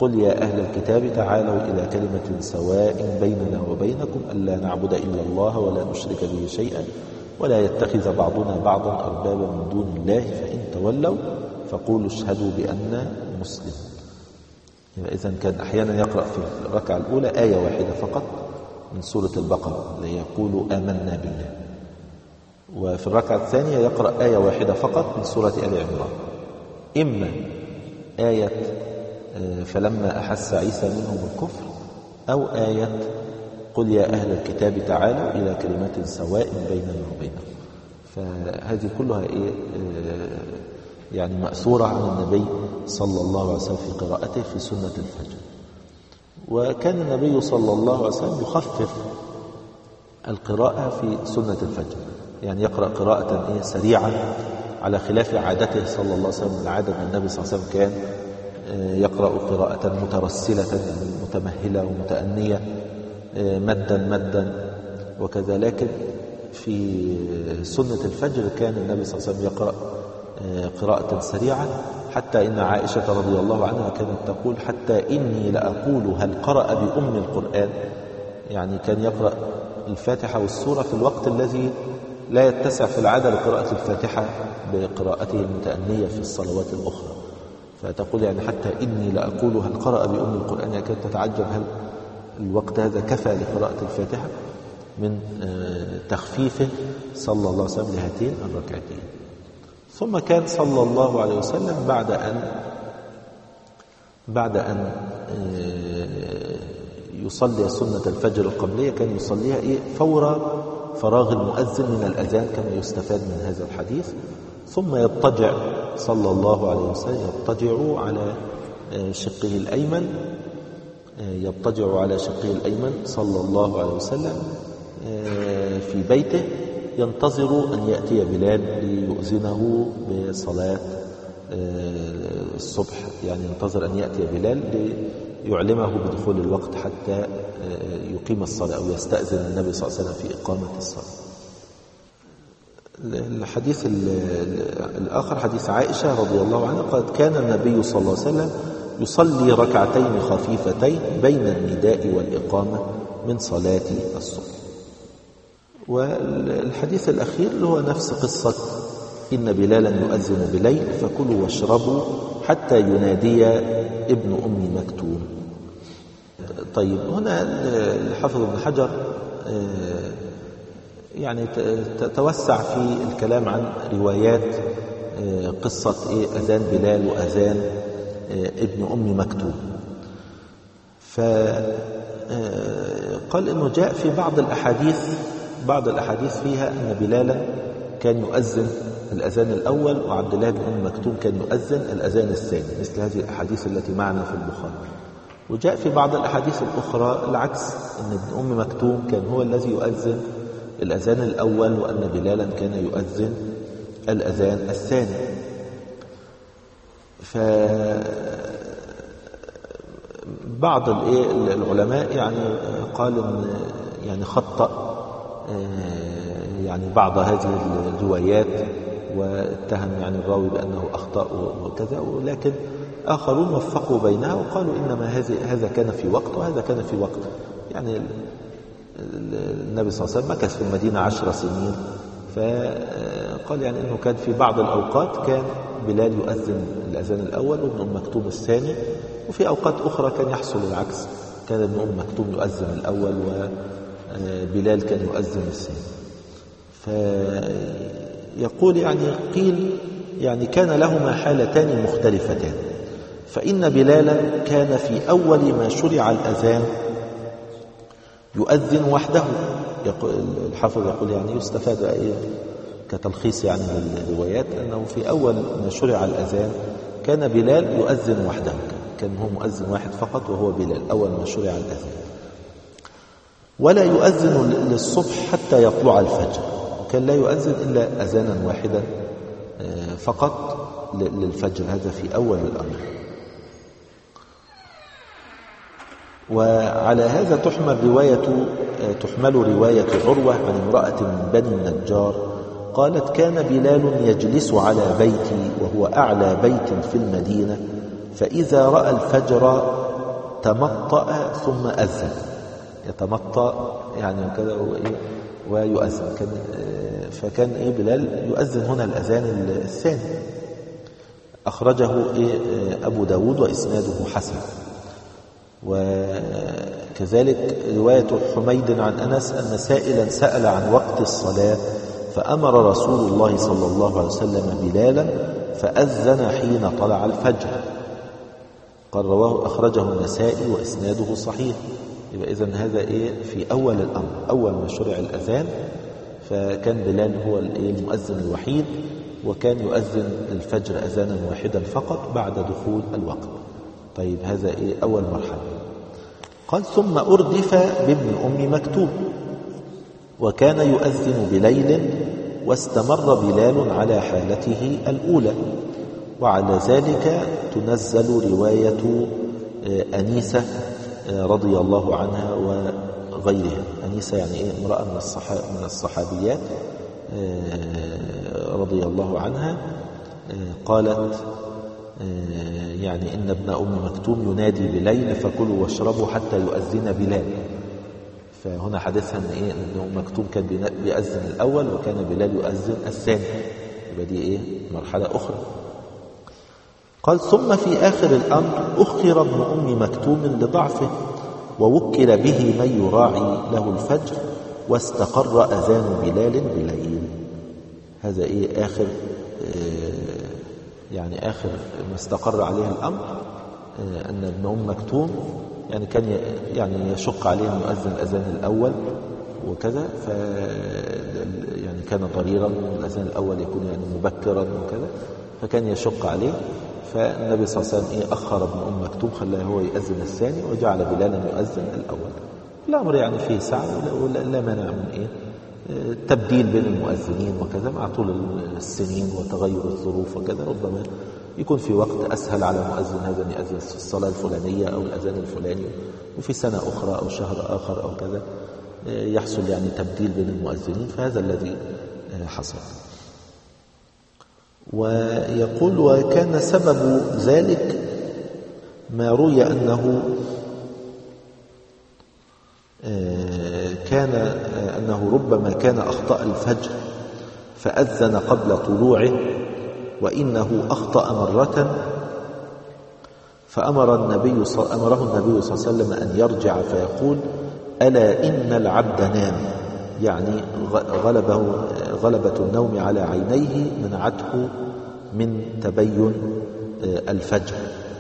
قل يا أهل الكتاب تعالوا إلى كلمة سواء بيننا وبينكم ألا نعبد إلا الله ولا نشرك به شيئا ولا يتخذ بعضنا بعضا أربابا من دون الله فإن تولوا فقولوا اشهدوا بأننا مسلمون. إذن كان أحيانا يقرأ في الركعة الأولى آية واحدة فقط من سورة البقرة ليقولوا آمنا بالله، وفي الركعة الثانية يقرأ آية واحدة فقط من سورة آل عمران، إما آية فلما أحس عيسى منهم الكفر أو آية قل يا أهل الكتاب تعالوا إلى كلمة سواء بيننا وبينكم. فهذه كلها إيه يعني مأثورة عن النبي صلى الله عليه وسلم في قراءته في سنة الفجر. وكان النبي صلى الله عليه وسلم يخفف القراءة في سنة الفجر، يعني يقرأ قراءة إيه سريعة على خلاف عادته صلى الله عليه وسلم. العادة أن النبي صلى الله عليه وسلم كان يقرأ قراءة مترسلة يعني متمهلة ومتأنية مدا مدا وكذا، لكن في سنة الفجر كان النبي صلى الله عليه وسلم يقرأ قراءة سريعة، حتى إن عائشة رضي الله عنها كانت تقول حتى إني لأقول هل قرأ بأم القرآن، يعني كان يقرأ الفاتحة والسورة في الوقت الذي لا يتسع في العادة لقراءة الفاتحة بقراءته المتأنية في الصلوات الأخرى. فتقول يعني حتى إني لأقول هل قرأ بأم القرآن، يعني كانت تتعجب هل الوقت هذا كفى لقراءة الفاتحة من تخفيفه صلى الله عليه وسلم لهاتين الركعتين. ثم كان صلى الله عليه وسلم بعد أن بعد أن يصلي سنة الفجر القبلية كان يصليها إيه فور فراغ المؤذن من الأذان كما يستفاد من هذا الحديث، ثم يضطجع صلى الله عليه وسلم يضطجع على شقه الأيمن يضطجع على شقه الأيمن صلى الله عليه وسلم في بيته ينتظر أن يأتي بلال ليؤذنه بصلاة الصبح، يعني ينتظر أن يأتي بلال ليعلمه بدخول الوقت حتى يقيم الصلاة أو يستأذن النبي صلى الله عليه وسلم في إقامة الصلاة. الحديث الآخر حديث عائشة رضي الله عنها قالت كان النبي صلى الله عليه وسلم يصلي ركعتين خفيفتين بين النداء والإقامة من صلاة الصبح. والحديث الأخير اللي هو نفس قصة إن بلالا يؤذن بليل فكلوا واشربوا حتى ينادي ابن أم مكتوم. طيب هنا الحافظ ابن حجر يعني توسع في الكلام عن روايات قصة أذان بلال وأذان ابن أم مكتوم، فقال إنه جاء في بعض الأحاديث بعض الأحاديث فيها أن بلالا كان يؤذن الأذان الأول وعبد الله بن أم مكتوم كان يؤذن الأذان الثاني، مثل هذه الأحاديث التي معنا في البخاري. وجاء في بعض الأحاديث الأخرى العكس، أن ابن أم مكتوم كان هو الذي يؤذن الأذان الأول وأن بلالا كان يؤذن الأذان الثاني. فبعض العلماء يعني قال إن يعني خطأ يعني بعض هذه الروايات واتهم يعني الراوي بأنه أخطأ وكذا، ولكن آخرون وفقوا بينها وقالوا إنما هذا كان في وقت وهذا كان في وقت. يعني النبي صلى الله عليه وسلم مكث في المدينة عشر سنين، فقال يعني أنه كان في بعض الأوقات كان بلال يؤذن الأذان الأول وابن أم مكتوم الثاني، وفي أوقات أخرى كان يحصل العكس، كان ابن أم مكتوم يؤذن الأول وبلال كان يؤذن الثاني. فيقول يعني قيل يعني كان لهما حالتان مختلفتان، فإن بلالا كان في أول ما شرع الأذان يؤذن وحده. الحافظ يقول يعني يستفاد أيه كتلخيص يعني للروايات أنه في أول ما شرع الأذان كان بلال يؤذن وحده، كان هو مؤذن واحد فقط وهو بلال أول ما شرع الأذان، ولا يؤذن للصبح حتى يطلع الفجر، وكان لا يؤذن إلا أذانا واحدا فقط للفجر، هذا في أول الأمر. وعلى هذا تحمل رواية تحمل رواية عروة عن امرأة من بني النجار قالت كان بلال يجلس على بيتي وهو أعلى بيت في المدينة، فإذا رأى الفجر تمطأ ثم أذن. يتمطأ يعني كذا ويؤذن. كان فكان إيه بلال يؤذن هنا الأذان الثاني. أخرجه إيه أبو داود وإسناده حسن. وكذلك رواية حميد عن أنس أن سائلا سأل عن وقت الصلاة فأمر رسول الله صلى الله عليه وسلم بلالا فأذن حين طلع الفجر. قال رواه أخرجه النسائي وإسناده صحيح. يبقى إذن هذا إيه في أول الأمر، أول ما شرع الأذان فكان بلال هو المؤذن الوحيد، وكان يؤذن الفجر أذانا واحدا فقط بعد دخول الوقت. طيب هذا إيه أول مرحلة. قال ثم أردف بابن أم مكتوم وكان يؤذن بليل واستمر بلال على حالته الأولى. وعلى ذلك تنزل رواية أنيسة رضي الله عنها وغيرها. أنيسة يعني إيه امرأة من الصحا من الصحابيات رضي الله عنها قالت يعني إن ابن أم مكتوم ينادي بليل فكلوا واشربوا حتى يؤذن بلال. فهنا حدثها ان ايه ان ام مكتوم كان بيأذن الاول وكان بلال يؤذن الثاني. يبقى دي ايه مرحله اخرى. قال ثم في اخر الامر اخر ابن ام مكتوم لضعفه ووكل به من يراعي له الفجر واستقر اذان بلال بليل. هذا ايه اخر آه يعني اخر ما استقر عليه الامر آه ان ابن ام مكتوم يعني كان يعني يشق عليه أن يؤذن الأذان الأول وكذا، ف يعني كان ضريرا الأذان الأول يكون يعني مبكرا وكذا، فكان يشق عليه. فالنبي صلى الله عليه وسلم إيه أخر ابن أم مكتوم خلاه هو يؤذن الثاني وجعل بلالا يؤذن الأول. الأمر يعني فيه سعة ولا مانع من إيه تبديل بين المؤذنين وكذا مع طول السنين وتغير الظروف وكذا. ربما يكون في وقت أسهل على مؤذن هذا أن يؤذن الصلاة الفلانية أو الأذان الفلاني، وفي سنة أخرى أو شهر آخر أو كذا يحصل يعني تبديل بين المؤذنين. فهذا الذي حصل. ويقول وكان سبب ذلك ما روي أنه كان أنه ربما كان أخطأ الفجر فأذن قبل طلوعه، وإنه أخطأ مرة فأمر النبي صل... أمره النبي صلى الله عليه وسلم أن يرجع فيقول ألا إن العبد نام، يعني غلبه غلبة النوم على عينيه منعته من تبين الفجر.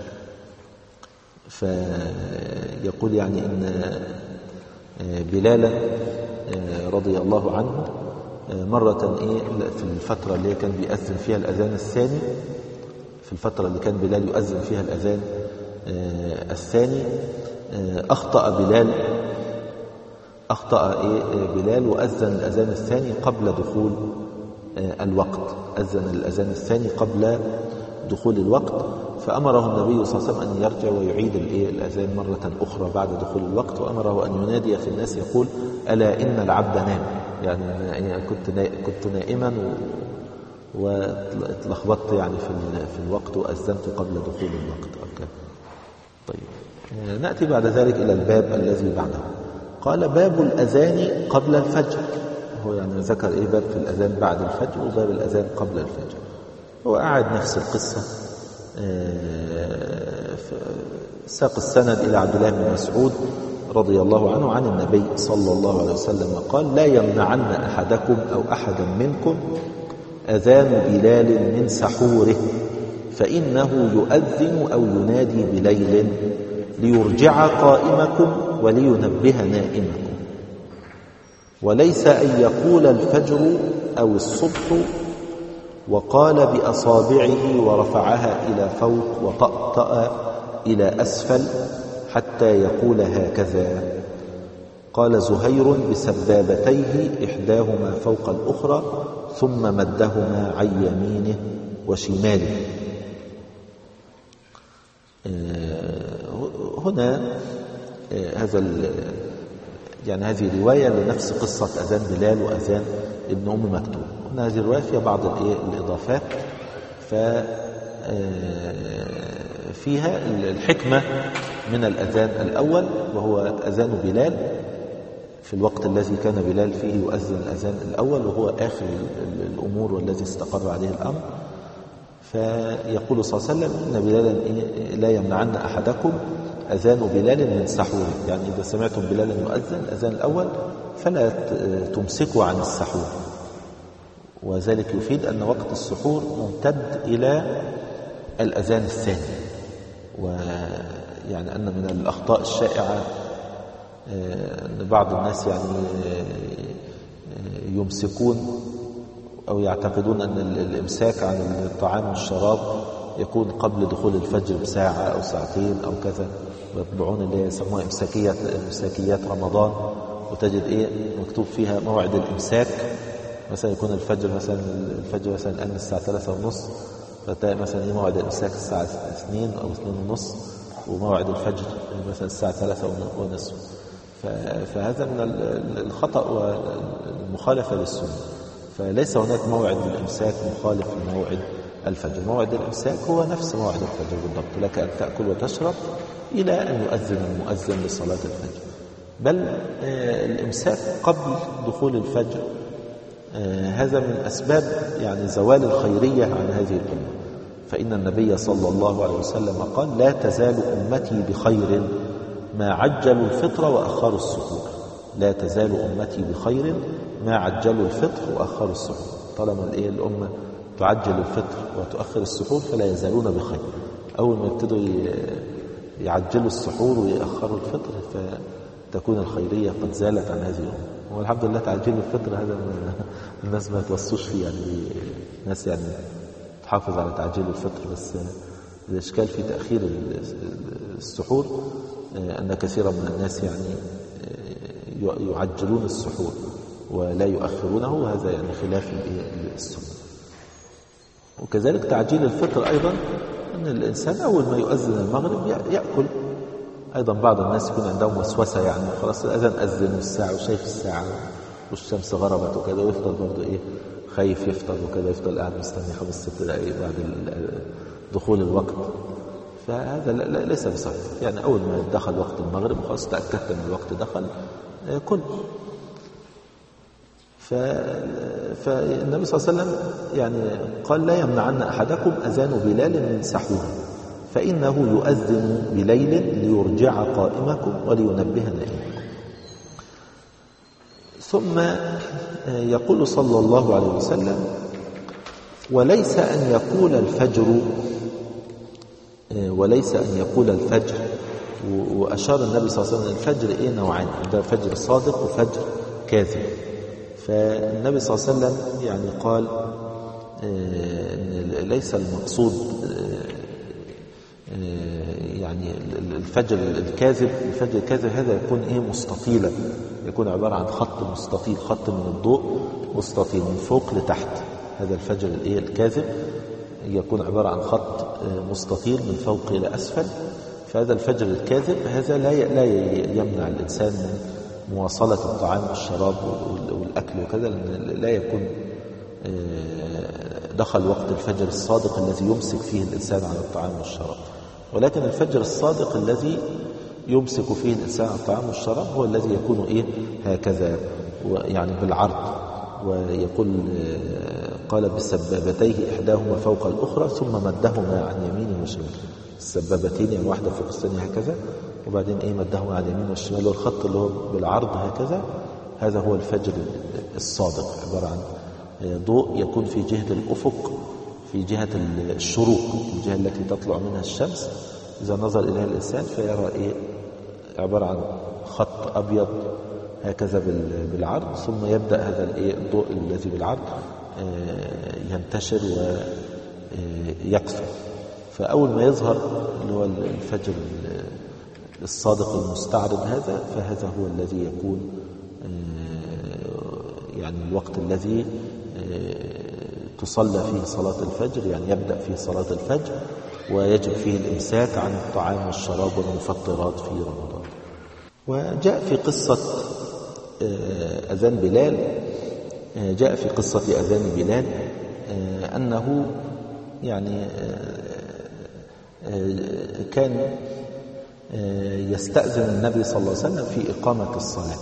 فيقول يعني إن بلالا رضي الله عنه مرة إيه في الفترة اللي كان بيأذن فيها الأذان الثاني، في الفترة اللي كان بلال يؤذن فيها الأذان الثاني أخطأ بلال أخطأ إيه بلال وأذن الأذان الثاني قبل دخول الوقت، أذن الأذان الثاني قبل دخول الوقت. فأمره النبي صلى الله عليه وسلم أن يرجع ويعيد الأذان مرة أخرى بعد دخول الوقت، وأمره أن ينادي في الناس يقول ألا إن العبد نام، يعني كنت كنت نائما واتلخبطت يعني في في الوقت وأذنت قبل دخول الوقت أو كذا. طيب نأتي بعد ذلك إلى الباب الذي بعده. قال باب الأذان قبل الفجر. هو يعني ذكر إيه باب في الأذان بعد الفجر وباب الأذان قبل الفجر. هو أعد نفس القصة، ساق السند إلى عبد الله بن مسعود رضي الله عنه عن النبي صلى الله عليه وسلم قال لا يمنعن أحدكم أو أحدا منكم أذان بلال من سحوره فإنه يؤذن أو ينادي بليل ليرجع قائمكم ولينبه نائمكم، وليس أن يقول الفجر أو الصبح وقال بأصابعه ورفعها إلى فوق وطأطأ إلى أسفل حتى يقول هكذا. قال زهير بسبابتيه إحداهما فوق الأخرى ثم مدهما عن يمينه وشماله. هنا هذا يعني هذه رواية لنفس قصة أذان بلال وأذان ابن أم مكتوم. هنا هذه الرواية فيها بعض الإضافات. ف فيها الحكمة من الأذان الأول، وهو أذان بلال في الوقت الذي كان بلال فيه يؤذن الأذان الأول، وهو آخر الأمور والذي استقر عليه الأمر. فيقول صلى الله عليه وسلم إن بلالا لا يمنعن أحدكم أذان بلال من سحور، يعني إذا سمعتم بلالا يؤذن الأذان الأول فلا تمسكوا عن السحور. وذلك يفيد أن وقت السحور ممتد إلى الأذان الثاني. ويعني أن من الأخطاء الشائعة أن بعض الناس يعني يمسكون أو يعتقدون أن الإمساك عن الطعام والشراب يكون قبل دخول الفجر بساعة أو ساعتين أو كذا، ويطبعون اللي يسموها إمساكيات إمساكيات رمضان، وتجد إيه مكتوب فيها موعد الإمساك، مثلا يكون الفجر مثلا الفجر مثلا الآن الساعة ثلاثة ونص، فتلاقي مثلا إيه موعد الإمساك الساعة اثنين أو اثنين ونص، وموعد الفجر مثلا الساعة ثلاثة ونصف. فهذا من الخطأ والمخالفة للسنة. فليس هناك موعد الإمساك مخالف لموعد الفجر. موعد الإمساك هو نفس موعد الفجر بالضبط، لك أن تأكل وتشرب إلى أن يؤذن المؤذن لصلاة الفجر. بل الإمساك قبل دخول الفجر هذا من أسباب يعني زوال الخيرية عن هذه الأمة. فإن النبي صلى الله عليه وسلم قال: لا تزال أمتي بخير ما عجلوا الفطر وأخروا السحور. لا تزال أمتي بخير ما عجلوا الفطر وأخروا السحور. طالما الإيه الأمة تعجل الفطر وتؤخر السحور فلا يزالون بخير. أول ما يبتدوا يعجلوا السحور ويأخروا الفطر فتكون الخيرية قد زالت عن هذه الأمة. والحمد لله تعجيل الفطر هذا الناس ما توصوش فيه، يعني الناس يعني تحافظ على تعجيل الفطر، بس الإشكال في تأخير السحور أن كثيرا من الناس يعني يعجلون السحور ولا يؤخرونه، وهذا يعني خلاف السنة. وكذلك تعجيل الفطر أيضا أن الإنسان أول ما يؤذن المغرب يأكل. أيضا بعض الناس يكون عندهم وسوسة، يعني خلاص الأذان أذن الساعة وشايف الساعة والشمس غربت وكذا، ويفضل برضه إيه خايف يفطر وكذا، يفضل قاعد مستني خمس ست دقائق بعد دخول الوقت. فهذا ليس بصحيح. يعني أول ما دخل وقت المغرب خلاص تأكدت أن الوقت دخل كل. فالنبي صلى الله عليه وسلم يعني قال: لا يمنعن أحدكم أذان بلال من سحور فإنه يؤذن بليل ليرجع قائمكم ولينبه نائمكم. ثم يقول صلى الله عليه وسلم: وليس أن يقول الفجر وليس أن يقول الفجر. وأشار النبي صلى الله عليه وسلم الفجر إيه نوعان، ده فجر صادق وفجر كاذب. فالنبي صلى الله عليه وسلم يعني قال ليس المقصود يعني الفجر الكاذب. الفجر الكاذب هذا يكون إيه مستطيلا، يكون عبارة عن خط مستطيل، خط من الضوء مستطيل من فوق لتحت. هذا الفجر الإيه الكاذب يكون عبارة عن خط مستطيل من فوق إلى أسفل. فهذا الفجر الكاذب هذا لا لا يمنع الإنسان من مواصلة الطعام والشراب والأكل وكذا، لا يكون دخل وقت الفجر الصادق الذي يمسك فيه الإنسان عن الطعام والشراب. ولكن الفجر الصادق الذي يمسك فيه الإنسان عن الطعام والشراب هو الذي يكون إيه هكذا يعني بالعرض. ويقول قال: بسبابتيه إحداهما فوق الأخرى ثم مدهما عن يمينه وشماله. السبابتين يعني واحدة فوق الثانية هكذا، وبعدين إيه مدهما عن يمينه والشمال، والخط اللي هو بالعرض هكذا. هذا هو الفجر الصادق، عبارة عن ضوء يكون في جهة الأفق، في جهة الشروق، الجهة التي تطلع منها الشمس. إذا نظر إليها الإنسان فيرى إيه عبارة عن خط أبيض هكذا بالعرض، ثم يبدأ هذا الضوء الذي بالعرض ينتشر ويكثر. فأول ما يظهر اللي هو الفجر الصادق المستعرض هذا، فهذا هو الذي يكون يعني الوقت الذي تصلى فيه صلاة الفجر، يعني يبدأ فيه صلاة الفجر ويجب فيه الإمساك عن الطعام والشراب والمفطرات في رمضان. وجاء في قصة أذان بلال جاء في قصة أذان بلال أنه يعني كان يستأذن النبي صلى الله عليه وسلم في إقامة الصلاة،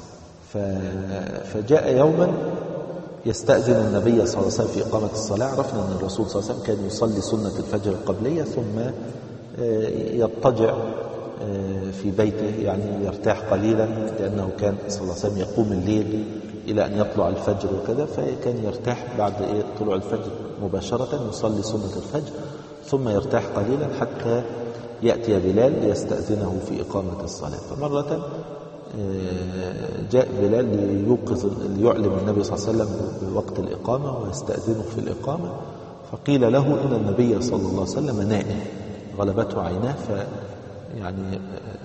فجاء يوما يستأذن النبي صلى الله عليه وسلم في إقامة الصلاة. عرفنا أن الرسول صلى الله عليه وسلم كان يصلي سنة الفجر القبلية ثم يضطجع في بيته، يعني يرتاح قليلا، لأنه كان صلى الله عليه وسلم يقوم الليل إلى أن يطلع الفجر وكذا، فكان يرتاح بعد طلوع الفجر مباشرة يصلي سنة الفجر ثم يرتاح قليلا حتى يأتي بلال ليستأذنه في إقامة الصلاة. فمرة جاء بلال ليوقظ ليعلم النبي صلى الله عليه وسلم بوقت الإقامة ويستأذنه في الإقامة، فقيل له إن النبي صلى الله عليه وسلم نائم، غلبته عيناه ف يعني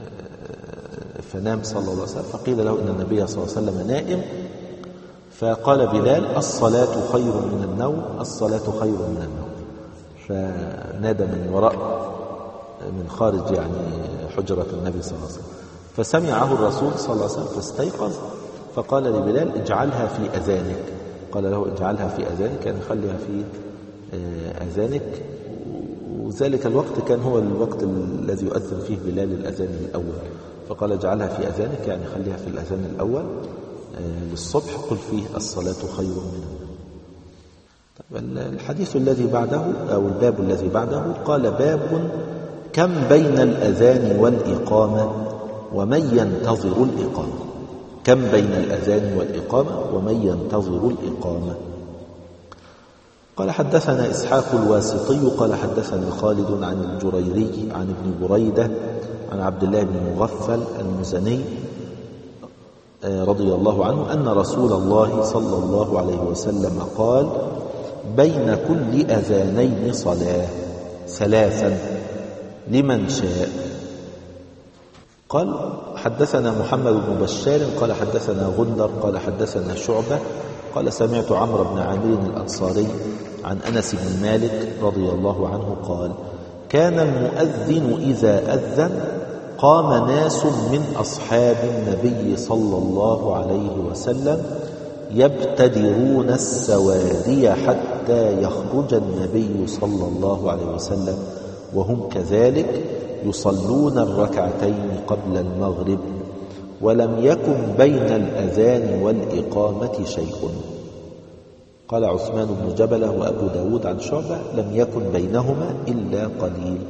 فنام صلى الله عليه وسلم، فقيل له إن النبي صلى الله عليه وسلم نائم، فقال بلال الصلاة خير من النوم، الصلاة خير من النوم. فنادى من وراء من خارج يعني حجرة النبي صلى الله عليه وسلم، فسمعه الرسول صلى الله عليه وسلم فاستيقظ، فقال لبلال اجعلها في أذانك، قال له اجعلها في أذانك يعني خليها في أذانك. وذلك الوقت كان هو الوقت الذي يؤذن فيه بلال الأذان الأول، فقال اجعلها في أذانك يعني خليها في الأذان الأول للصبح، قل فيه الصلاة خير من النوم. الحديث الذي بعده أو الباب الذي بعده قال باب كم بين الأذان والإقامة ومن ينتظر الإقامة. كم بين الأذان والإقامة ومن ينتظر الإقامة. قال حدثنا إسحاق الواسطي قال حدثنا خالد عن الجريري عن ابن بريدة عن عبد الله بن مغفل المزني رضي الله عنه أن رسول الله صلى الله عليه وسلم قال بين كل أذانين صلاة ثلاثا لمن شاء. قال حدثنا محمد بن بشار قال حدثنا غندر قال حدثنا شعبة قال سمعت عمرو بن عامر الأنصاري عن أنس بن مالك رضي الله عنه قال كان المؤذن إذا أذن قام ناس من أصحاب النبي صلى الله عليه وسلم يبتدرون السواري حتى يخرج النبي صلى الله عليه وسلم وهم كذلك يصلون الركعتين قبل المغرب ولم يكن بين الأذان والإقامة شيء. قال عثمان بن جبلة وأبو داود عن شعبة لم يكن بينهما إلا قليل.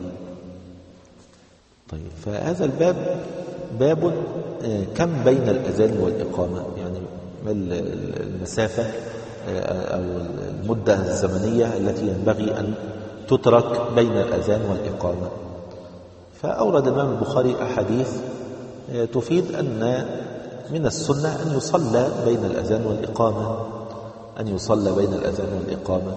طيب فهذا الباب باب كم بين الأذان والإقامة، يعني ما المسافة أو المدة الزمنية التي ينبغي أن تترك بين الأذان والإقامة. فأورد الإمام البخاري أحاديث تفيد أن من السنة أن يصلى بين الأذان والإقامة أن يصلى بين الأذان والإقامة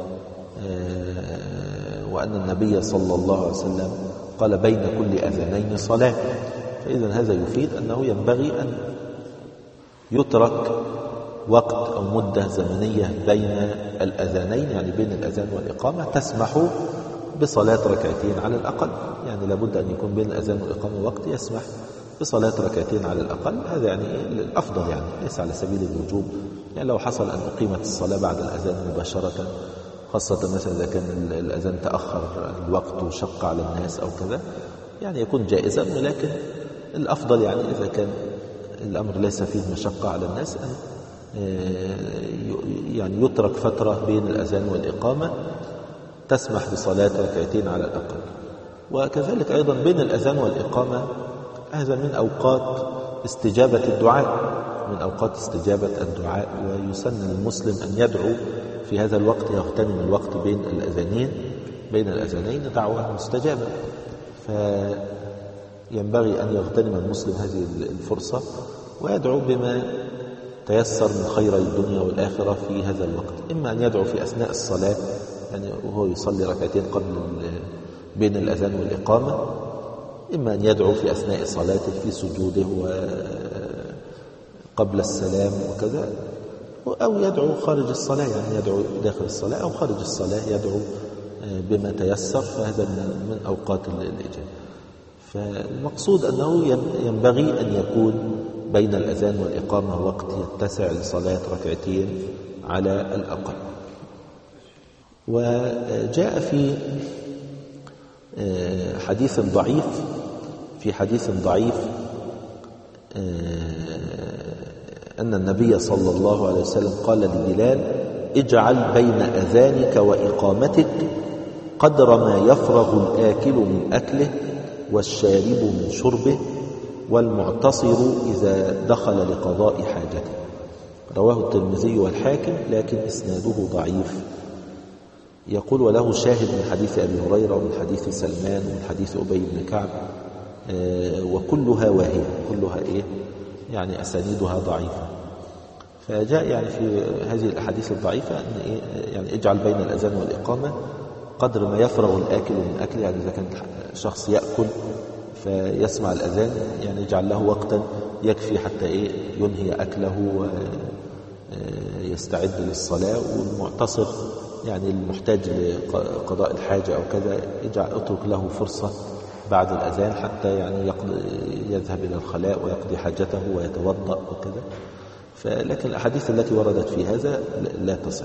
وأن النبي صلى الله عليه وسلم قال بين كل أذانين صلاة. فإذا هذا يفيد أنه ينبغي أن يترك وقت أو مدة زمنية بين الأذانين، يعني بين الأذان والإقامة تسمح بصلاة ركعتين على الأقل، يعني لابد أن يكون بين الأذان والإقامة وقت يسمح بصلاة ركعتين على الأقل. هذا يعني الأفضل، يعني ليس على سبيل الوجوب، يعني لو حصل أن أقيمت الصلاة بعد الأذان مباشرة، خاصة مثلا إذا كان الأذان تأخر الوقت وشق على الناس أو كذا، يعني يكون جائزا، ولكن الأفضل يعني إذا كان الأمر ليس فيه مشقة على الناس أن يعني يترك فترة بين الأذان والإقامة تسمح بصلاة ركعتين على الأقل. وكذلك أيضا بين الأذان والإقامة هذا من أوقات استجابة الدعاء من أوقات استجابة الدعاء ويسن للمسلم أن يدعو في هذا الوقت، يغتنم الوقت بين الأذانين بين الأذانين دعوة مستجابة، فينبغي أن يغتنم المسلم هذه الفرصة ويدعو بما تيسر من خير الدنيا والآخرة في هذا الوقت. إما أن يدعو في أثناء الصلاة، يعني وهو يصلي ركعتين قبل بين الأذان والإقامة، إما أن يدعو في أثناء صلاته في سجوده وقبل السلام وكذا، أو يدعو خارج الصلاة، يعني يدعو داخل الصلاة أو خارج الصلاة يدعو بما تيسر، فهذا من أوقات الإجابة. فالمقصود أنه ينبغي أن يكون بين الأذان والإقامة وقت يتسع لصلاة ركعتين على الأقل. وجاء في حديث ضعيف في حديث ضعيف أن النبي صلى الله عليه وسلم قال لبلال: اجعل بين أذانك وإقامتك قدر ما يفرغ الآكل من أكله والشارب من شربه والمعتصر إذا دخل لقضاء حاجته. رواه الترمذي والحاكم، لكن إسناده ضعيف. يقول: وله شاهد من حديث أبي هريرة ومن حديث سلمان ومن حديث أبي بن كعب، وكلها واهية، كلها إيه يعني أسانيدها ضعيفة. فجاء يعني في هذه الأحاديث الضعيفة أن إيه يعني اجعل بين الأذان والإقامة قدر ما يفرغ الآكل من أكله، يعني إذا كان شخص يأكل فيسمع الأذان يعني اجعل له وقتا يكفي حتى إيه ينهي أكله ويستعد للصلاة. والمعتصر يعني المحتاج لقضاء الحاجة أو كذا اجعل اترك له فرصة بعد الأذان حتى يعني يقضي يذهب إلى الخلاء ويقضي حاجته ويتوضأ وكذا. فلكن الأحاديث التي وردت في هذا لا تصح.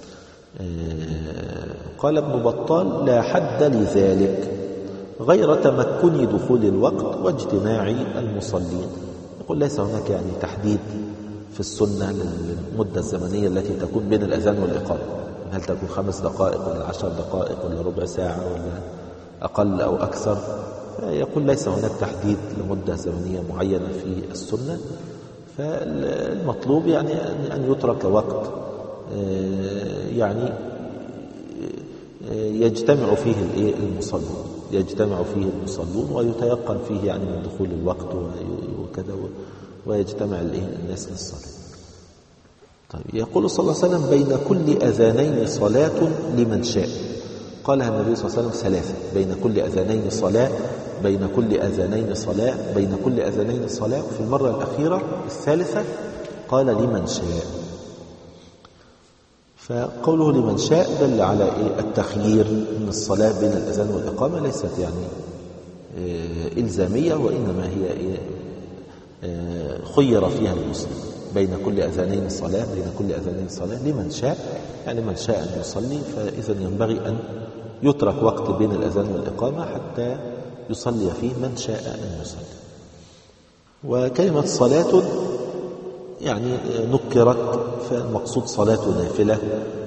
قال ابن بطال: لا حد لذلك غير تمكن دخول الوقت واجتماع المصلين. يقول ليس هناك يعني تحديد في السنة للمدة الزمنية التي تكون بين الأذان والإقامة، هل تكون خمس دقائق ولا عشر دقائق ولا ربع ساعة ولا أقل أو أكثر. يقول ليس هناك تحديد لمدة زمنية معينة في السنة، فالمطلوب يعني أن يترك وقت يعني يجتمع فيه المصلون يجتمع فيه المصلون ويتيقن فيه يعني من دخول الوقت وكذا، ويجتمع الناس للصلاة. طيب، يقول صلى الله عليه وسلم: بين كل أذانين صلاة لمن شاء. قالها النبي صلى الله عليه وسلم ثلاثة: بين كل أذانين صلاة، بين كل أذانين صلاة، بين كل أذانين صلاة. وفي المرة الأخيرة الثالثة قال: لمن شاء. فقوله لمن شاء دل على إيه التخيير من الصلاة بين الأذان والإقامة، ليست يعني إيه إلزامية، وإنما هي إيه إيه خير فيها المسلم. بين كل أذانين صلاة، بين كل أذانين صلاة لمن شاء، يعني من شاء أن يصلي، فإذا ينبغي أن يترك وقت بين الأذان والإقامة حتى يصلي فيه من شاء أن يصلي. وكلمة صلاة يعني نكرت، فالمقصود صلاة نافلة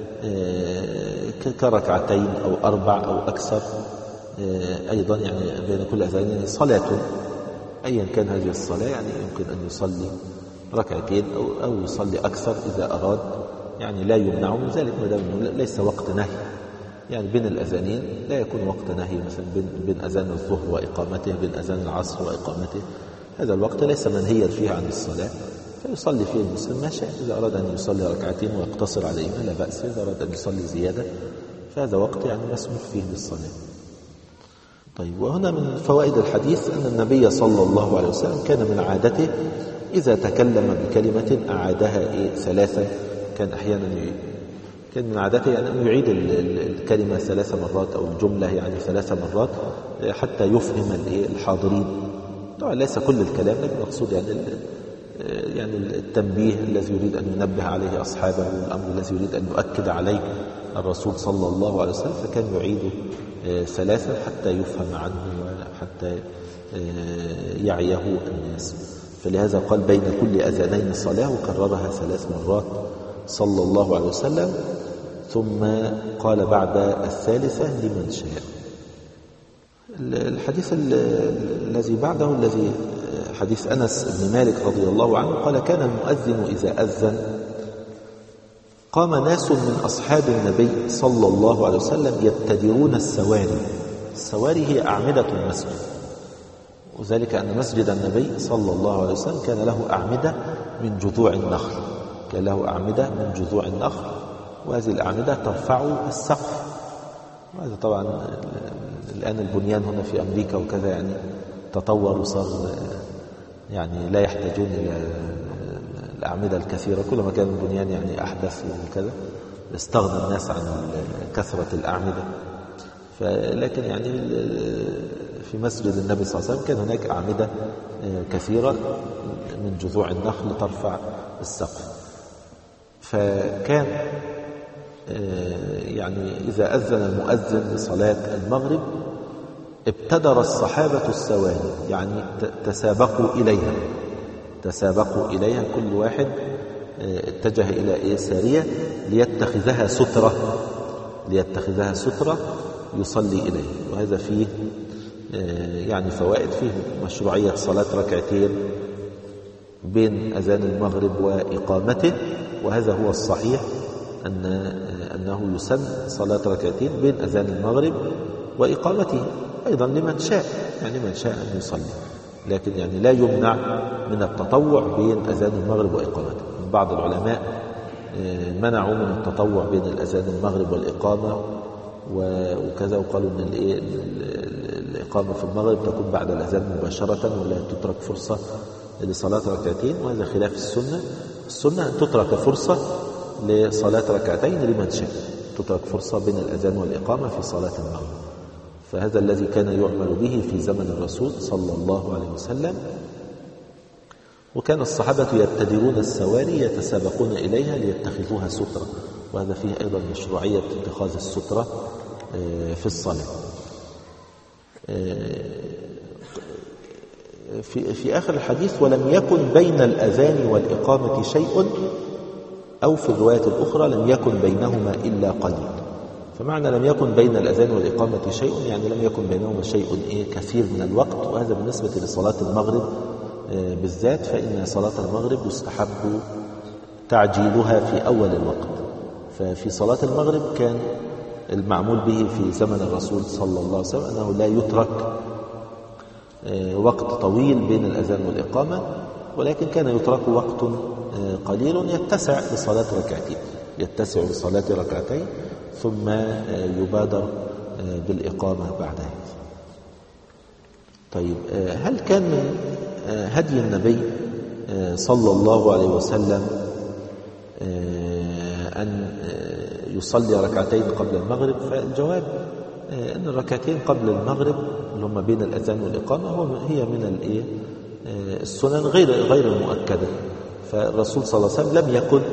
كركعتين أو أربع أو أكثر. أيضا يعني بين كل أذانين صلاة، أيا كان هذه الصلاة، يعني يمكن أن يصلي ركعتين أو, أو يصلي أكثر إذا أراد، يعني لا يمنع من ذلك ما دام ليس وقت نهي. يعني بين الأذانين لا يكون وقت نهي، مثلا بين, بين أذان الظهر وإقامته، بين أذان العصر وإقامته، هذا الوقت ليس منهيا فيه عن الصلاة، فيصلي فيه المسلم ما شاء. إذا أراد أن يصلي ركعتين ويقتصر عليهما لا بأس، إذا أراد أن يصلي زيادة فهذا وقت يعني مسموح فيه بالصلاة. طيب، وهنا من فوائد الحديث أن النبي صلى الله عليه وسلم كان من عادته إذا تكلم بكلمة أعادها إيه ثلاثة. كان أحيانا كان من عادته يعني أن يعيد الكلمة ثلاث مرات أو الجملة يعني ثلاث مرات حتى يفهم الحاضرين. طبعا ليس كل الكلام، لكن المقصود يعني يعني التنبيه الذي يريد أن ينبه عليه أصحابه، والأمر الذي يريد أن يؤكد عليه الرسول صلى الله عليه وسلم، فكان يعيده ثلاثا حتى يفهم عنه وحتى يعيه الناس. فلهذا قال: بين كل أذانين صلاة، وكررها ثلاث مرات صلى الله عليه وسلم. ثم قال بعد الثالثة: لمن شاء. الحديث الذي بعده الذي حديث أنس بن مالك رضي الله عنه قال: كان المؤذن إذا أذن قام ناس من أصحاب النبي صلى الله عليه وسلم يبتدرون السواري. السواري هي أعمدة المسجد، وذلك أن مسجد النبي صلى الله عليه وسلم كان له أعمدة من جذوع النخل، كان له أعمدة من جذوع النخل، وهذه الأعمدة ترفع السقف. وهذا طبعا الآن البنيان هنا في أمريكا وكذا يعني تطور وصار يعني لا يحتاجون إلى الأعمدة الكثيرة، كلما كان البنيان يعني أحدث وكذا استغنى الناس عن كثرة الأعمدة. لكن يعني في مسجد النبي صلى الله عليه وسلم كان هناك أعمدة كثيرة من جذوع النخل ترفع السقف. فكان يعني إذا أذن المؤذن لصلاة المغرب ابتدر الصحابة السواري، يعني تسابقوا إليها تسابقوا إليها كل واحد اتجه إلى إيه سارية ليتخذها سترة ليتخذها سترة يصلي إليه. وهذا فيه يعني فوائد، فيه مشروعية صلاة ركعتين بين أذان المغرب وإقامته، وهذا هو الصحيح أن أنه يسن صلاة ركعتين بين أذان المغرب وإقامته، أيضا لمن شاء، يعني من شاء أن يصلي، لكن يعني لا يمنع من التطوع بين أذان المغرب وإقامته. بعض العلماء منعوا من التطوع بين الأذان المغرب والإقامة وكذا، وقالوا أن الإقامة في المغرب تكون بعد الأذان مباشرة ولا تترك فرصة لصلاة ركعتين، وهذا خلاف السنة. السنة أن تترك فرصة لصلاة ركعتين لمن شاء، تترك فرصة بين الأذان والإقامة في صلاة المغرب. فهذا الذي كان يعمل به في زمن الرسول صلى الله عليه وسلم. وكان الصحابة يبتدرون السواري يتسابقون إليها ليتخذوها سترة، وهذا فيه أيضا مشروعية اتخاذ السترة في الصلاة. في, في آخر الحديث ولم يكن بين الأذان والإقامة شيء، أو في الرواية الأخرى لم يكن بينهما إلا قليل. فمعنى لم يكن بين الأذان والإقامة شيء يعني لم يكن بينهما شيء إيه كثير من الوقت. وهذا بالنسبة لصلاة المغرب بالذات، فإن صلاة المغرب يستحب تعجيلها في أول الوقت. ففي صلاة المغرب كان المعمول به في زمن الرسول صلى الله عليه وسلم أنه لا يترك وقت طويل بين الأذان والإقامة، ولكن كان يترك وقت قليل يتسع لصلاة ركعتين يتسع لصلاة ركعتين ثم يبادر بالإقامة بعدها. طيب، هل كان من هدي النبي صلى الله عليه وسلم أن يصلي ركعتين قبل المغرب؟ فالجواب أن الركعتين قبل المغرب اللي هم بين الأذان والإقامة هي من السنن غير غير المؤكدة. فالرسول صلى الله عليه وسلم لم يكن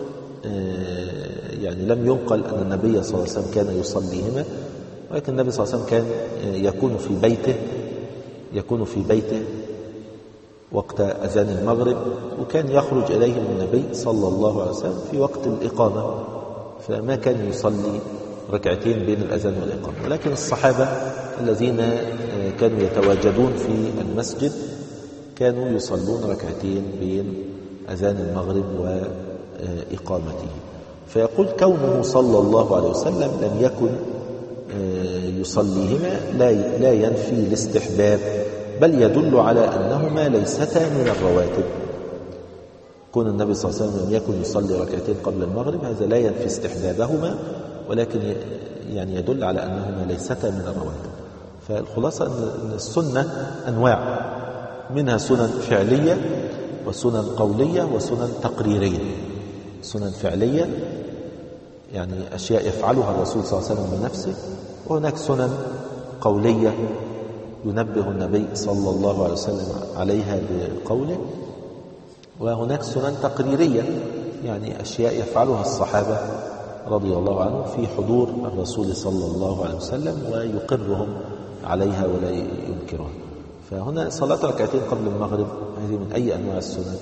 يعني لم ينقل أن النبي صلى الله عليه وسلم كان يصليهما، ولكن النبي صلى الله عليه وسلم كان يكون في بيته يكون في بيته وقت أذان المغرب، وكان يخرج إليهم النبي صلى الله عليه وسلم في وقت الإقامة، فما كان يصلي ركعتين بين الأذان والإقامة. ولكن الصحابة الذين كانوا يتواجدون في المسجد كانوا يصلون ركعتين بين أذان المغرب وإقامته. فيقول كونه صلى الله عليه وسلم لم يكن يصليهما لا لا ينفي الاستحباب، بل يدل على أنهما ليستا من الرواتب. كون النبي صلى الله عليه وسلم لم يكن يصلي ركعتين قبل المغرب هذا لا ينفي استحبابهما، ولكن يعني يدل على أنهما ليستا من الرواتب. فالخلاصة أن السنة أنواع، منها سنن فعلية وسنن قولية وسنن تقريرية. سنن فعلية يعني أشياء يفعلها الرسول صلى الله عليه وسلم بنفسه، وهناك سنن قولية ينبه النبي صلى الله عليه وسلم عليها بقوله، وهناك سنن تقريرية يعني أشياء يفعلها الصحابة رضي الله عنهم في حضور الرسول صلى الله عليه وسلم ويقرهم عليها ولا ينكرها. فهنا صلاة ركعتين قبل المغرب هذه من أي أنواع السنن؟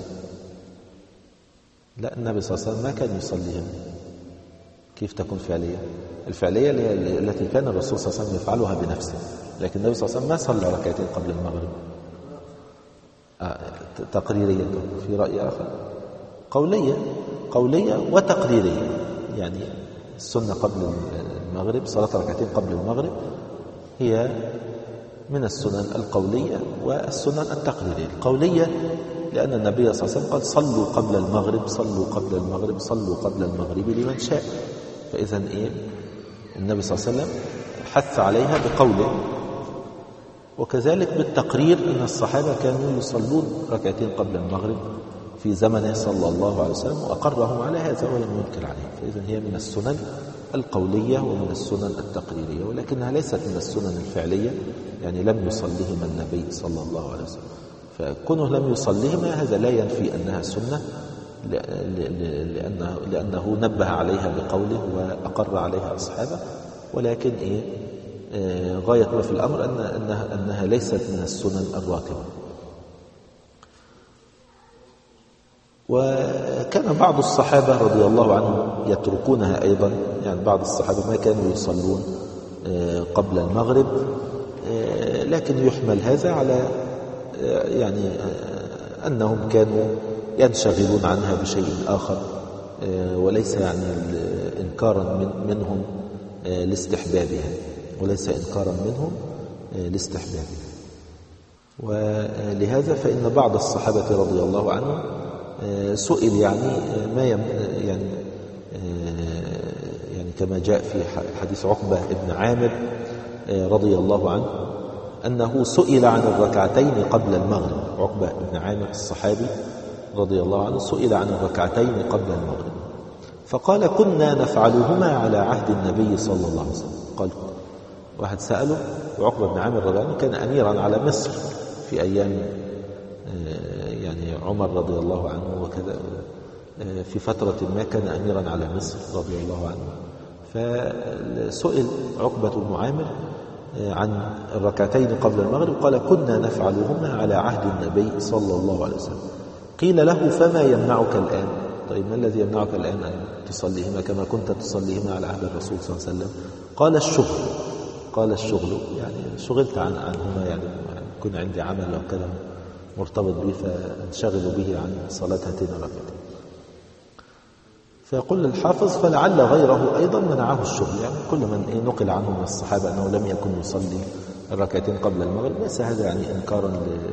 لا، النبي صلى الله عليه وسلم ما كان يصليها. كيف تكون فعلية؟ الفعلية التي كان الرسول صلى الله عليه وسلم يفعلها بنفسه، لكن النبي صلى الله عليه وسلم ما صلى ركعتين قبل المغرب. آه تقريرية في رأي آخر، قولية قولية وتقريرية. يعني السنة قبل المغرب، صلاة ركعتين قبل المغرب هي من السنن القولية والسنن التقريرية. القولية لأن النبي صلى الله عليه وسلم قال صلوا قبل المغرب صلوا قبل المغرب صلوا قبل المغرب لمن شاء. فإذا إيه النبي صلى الله عليه وسلم حث عليها بقوله. وكذلك بالتقرير أن الصحابة كانوا يصلون ركعتين قبل المغرب في زمنه صلى الله عليه وسلم وأقرهم على هذا ولم ينكر عليه. فإذا هي من السنن القولية ومن السنن التقريرية، ولكنها ليست من السنن الفعلية، يعني لم يصليهما النبي صلى الله عليه وسلم. فكونه لم يصليهما هذا لا ينفي أنها سنة، لأنه, لأنه نبه عليها بقوله وأقر عليها أصحابه، ولكن إيه غاية ما في الأمر أن أنها, أنها ليست من السنن الراتبة. وكان بعض الصحابة رضي الله عنهم يتركونها أيضا، يعني بعض الصحابة ما كانوا يصلون قبل المغرب، لكن يحمل هذا على يعني أنهم كانوا ينشغلون عنها بشيء آخر، وليس يعني إنكارا من منهم لاستحبابها، وليس إنكارا منهم لاستحبابها. ولهذا فإن بعض الصحابة رضي الله عنهم سئل يعني ما يم يعني يعني كما جاء في حديث عقبة بن عامر رضي الله عنه أنه سئل عن الركعتين قبل المغرب. عقبة بن عامر الصحابي رضي الله عنه سئل عن الركعتين قبل المغرب فقال كنا نفعلهما على عهد النبي صلى الله عليه وسلم. قال واحد سأله، وعقبة بن عامر رضي الله عنه كان أميرا على مصر في أيام يعني عمر رضي الله عنه، وكذا في فترة ما كان أميرا على مصر رضي الله عنه. فسئل عقبة بن عامر عن الركعتين قبل المغرب قال كنا نفعلهما على عهد النبي صلى الله عليه وسلم. قيل له فما يمنعك الآن؟ طيب ما الذي يمنعك الآن أن تصليهما كما كنت تصليهما على عهد الرسول صلى الله عليه وسلم؟ قال الشغل. قال الشغل يعني شغلت عن عنهما، يعني يكون عندي عمل أو كذا مرتبط به فانشغل به عن صلاة هاتين الركعتين. فيقول الحافظ فلعل غيره أيضا منعه الشغل، يعني كل من نقل عنه من الصحابة أنه لم يكن يصلي الركعتين قبل المغرب ليس هذا يعني إنكارا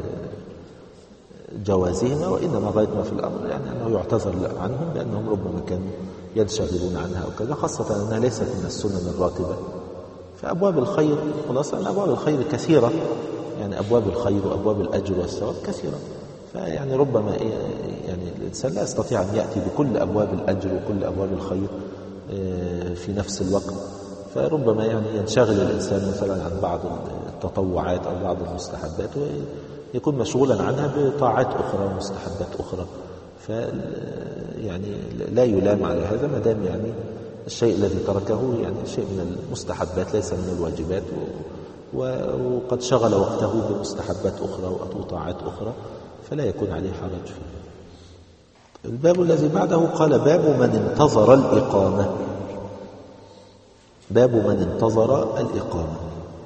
لجوازهما، وإنما غاية ما في الأمر يعني أنه يعتذر عنهم لأنهم ربما كانوا ينشغلون عنها وكذا، خاصة أنها ليست من السنن الراتبة. فأبواب الخير خلاص أن أبواب الخير كثيرة، يعني أبواب الخير وأبواب الأجر والثواب كثيرة، فيعني ربما يعني الإنسان لا يستطيع أن يأتي بكل أبواب الأجر وكل أبواب الخير في نفس الوقت، فربما يعني ينشغل الإنسان مثلا عن بعض التطوعات أو بعض المستحبات ويكون مشغولا عنها بطاعات أخرى ومستحبات أخرى، ف يعني لا يلام على هذا ما دام يعني الشيء الذي تركه يعني شيء من المستحبات ليس من الواجبات، وقد شغل وقته بمستحبات أخرى وطاعات أخرى فلا يكون عليه حرج فيه. الباب الذي بعده قال باب من انتظر الإقامة. باب من انتظر الإقامة.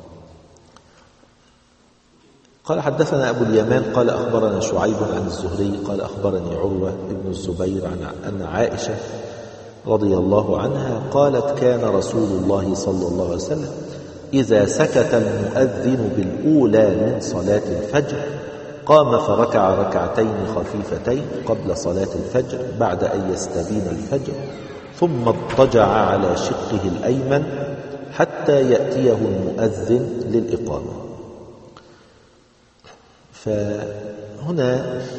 قال حدثنا أبو اليمان قال أخبرنا شعيب عن الزهري قال أخبرني عروة ابن الزبير عن أن عائشة رضي الله عنها قالت كان رسول الله صلى الله عليه وسلم إذا سكت المؤذن بالأولى من صلاة الفجر قام فركع ركعتين خفيفتين قبل صلاة الفجر بعد أن يستبين الفجر ثم اضطجع على شقه الأيمن حتى يأتيه المؤذن للإقامة. فهنا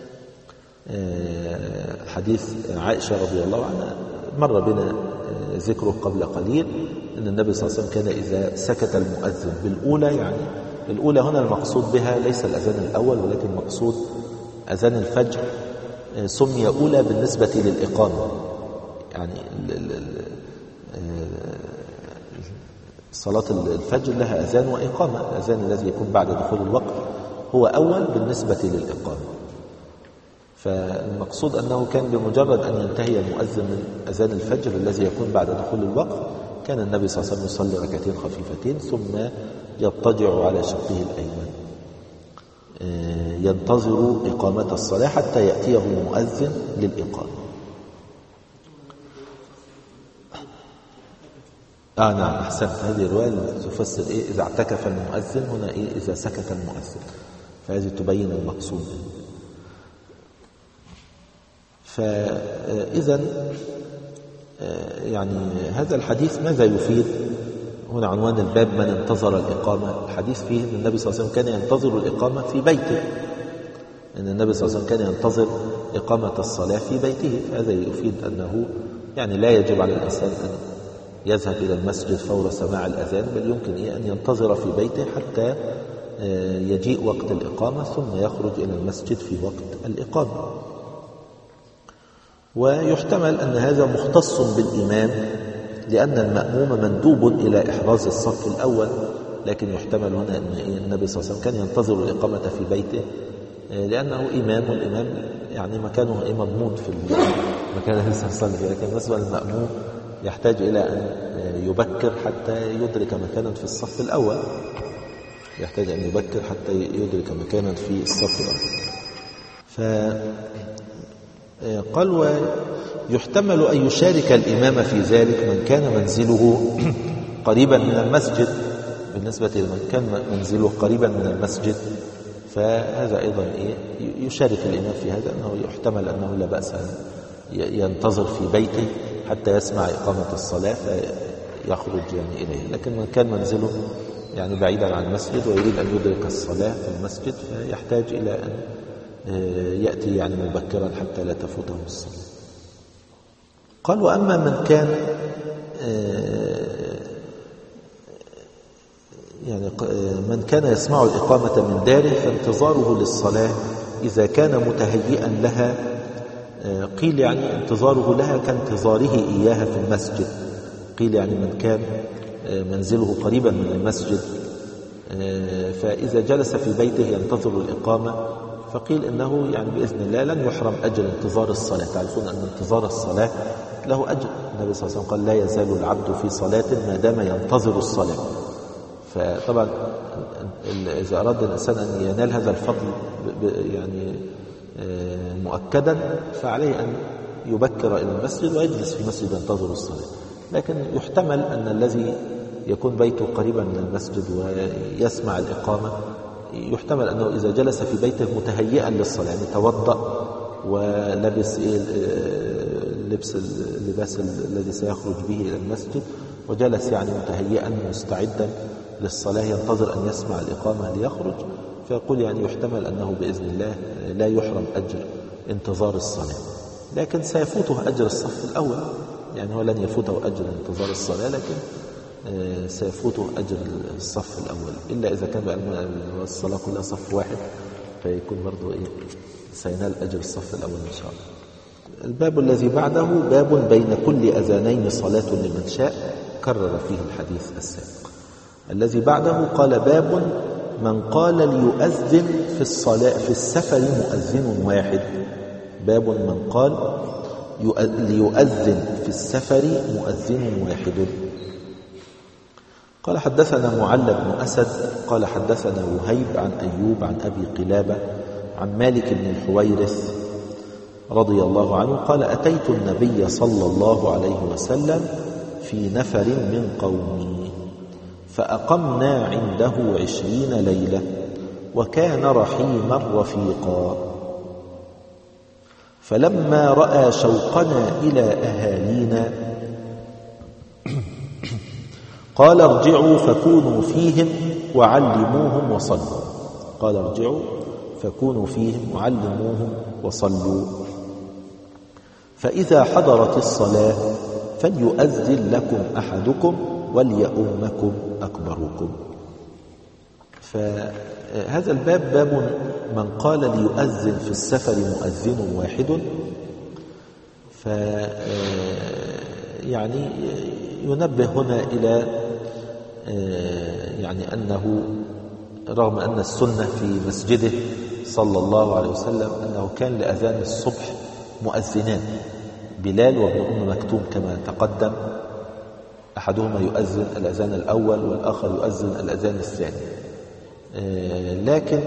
حديث عائشة رضي الله عنها مر بنا ذكره قبل قليل أن النبي صلى الله عليه وسلم كان إذا سكت المؤذن بالأولى، يعني الأولى هنا المقصود بها ليس الأذان الأول ولكن مقصود أذان الفجر، سمي أولى بالنسبة للإقامة، يعني صلاة الفجر لها أذان وإقامة، الأذان الذي يكون بعد دخول الوقت هو أول بالنسبة للإقامة. فالمقصود أنه كان بمجرد أن ينتهي المؤذن من أذان الفجر الذي يكون بعد دخول الوقت كان النبي صلى الله عليه وسلم يصلي ركعتين خفيفتين ثم يضطجع على شقه الأيمن ينتظر إقامة الصلاة حتى يأتيه المؤذن للإقامة. آه نعم أحسنت، هذه الرواية تفسر إيه إذا اعتكف المؤذن، هنا إيه إذا سكت المؤذن، فهذه تبين المقصود. فإذا يعني هذا الحديث ماذا يفيد؟ هنا عنوان الباب من انتظر الإقامة. الحديث فيه أن النبي صلى الله عليه وسلم كان ينتظر الإقامة في بيته، أن النبي صلى الله عليه وسلم كان ينتظر إقامة الصلاة في بيته. هذا يفيد أنه يعني لا يجب على الإنسان أن يذهب إلى المسجد فور سماع الأذان، بل يمكن أن ينتظر في بيته حتى يجيء وقت الإقامة ثم يخرج إلى المسجد في وقت الإقامة. ويحتمل أن هذا مختص بالإمام لأن المأموم مندوب إلى إحراز الصف الأول، لكن يحتمل هنا أن النبي صلى الله عليه وسلم كان ينتظر الإقامة في بيته لأنه إمام، والإمام يعني مكانه إيه مضمون في المكان الذي سيصلي فيه. لكن بالنسبة للمأموم يحتاج إلى أن يبكر حتى يدرك مكانا في الصف الأول، يحتاج أن يبكر حتى يدرك مكانا في الصف الأول. فقال ويحتمل أن يشارك الإمام في ذلك من كان منزله قريبا من المسجد، بالنسبة لمن كان منزله قريبا من المسجد فهذا أيضا يشارك الإمام في هذا، أنه يحتمل أنه لا بأس أن ينتظر في بيته حتى يسمع إقامة الصلاة فيخرج يعني إليه. لكن من كان منزله يعني بعيدا عن المسجد ويريد أن يدرك الصلاة في المسجد فيحتاج إلى أن يأتي يعني مبكرا حتى لا تفوته الصلاة. قال وأما من كان يعني من كان يسمع الإقامة من داره فانتظاره للصلاة إذا كان متهيئا لها، قيل يعني انتظاره لها كانتظاره إياها في المسجد، قيل يعني من كان منزله قريبا من المسجد فإذا جلس في بيته ينتظر الإقامة، فقيل إنه يعني بإذن الله لن يحرم أجر انتظار الصلاة. تعرفون أن انتظار الصلاة له أجر، النبي صلى الله عليه وسلم قال لا يزال العبد في صلاة ما دام ينتظر الصلاة. فطبعا إذا أراد الإنسان أن ينال هذا الفضل يعني مؤكدا فعليه أن يبكر إلى المسجد ويجلس في المسجد ينتظر الصلاة. لكن يحتمل أن الذي يكون بيته قريبا من المسجد ويسمع الإقامة يحتمل أنه إذا جلس في بيته متهيئا للصلاة يعني توضأ ولبس لبس اللباس الذي سيخرج به إلى المسجد وجلس يعني متهيئا مستعدا للصلاة ينتظر أن يسمع الإقامة ليخرج، فيقول يعني يحتمل أنه بإذن الله لا يحرم أجر انتظار الصلاة، لكن سيفوته أجر الصف الأول، يعني هو لن يفوته أجر انتظار الصلاة لكن سيفوته أجر الصف الأول، إلا إذا كان بقى الصلاة كلها صف واحد فيكون برضو إيه سينال أجر الصف الأول إن شاء الله. الباب الذي بعده باب بين كل أذانين صلاة لمن شاء، كرر فيه الحديث السابق. الذي بعده قال باب من قال ليؤذن في الصلاة في السفر مؤذن واحد، باب من قال ليؤذن في السفر مؤذن واحد. قال حدثنا معل بن أسد قال حدثنا وهيب عن أيوب عن أبي قلابة عن مالك بن الحويرث رضي الله عنه قال أتيت النبي صلى الله عليه وسلم في نفر من قومي فأقمنا عنده عشرين ليلة وكان رحيما رفيقا، فلما رأى شوقنا إلى أهالينا قال ارجعوا فكونوا فيهم وعلموهم وصلوا، قال ارجعوا فكونوا فيهم وعلموهم وصلوا، فإذا حضرت الصلاة فليؤذن لكم أحدكم وليؤمكم أكبركم. فهذا الباب باب من قال ليؤذن في السفر مؤذن واحد، ف يعني ينبه هنا إلى يعني أنه رغم أن السنة في مسجده صلى الله عليه وسلم أنه كان لأذان الصبح مؤذنان، بلال وابن أم مكتوم كما تقدم، أحدهما يؤذن الأذان الأول والآخر يؤذن الأذان الثاني، لكن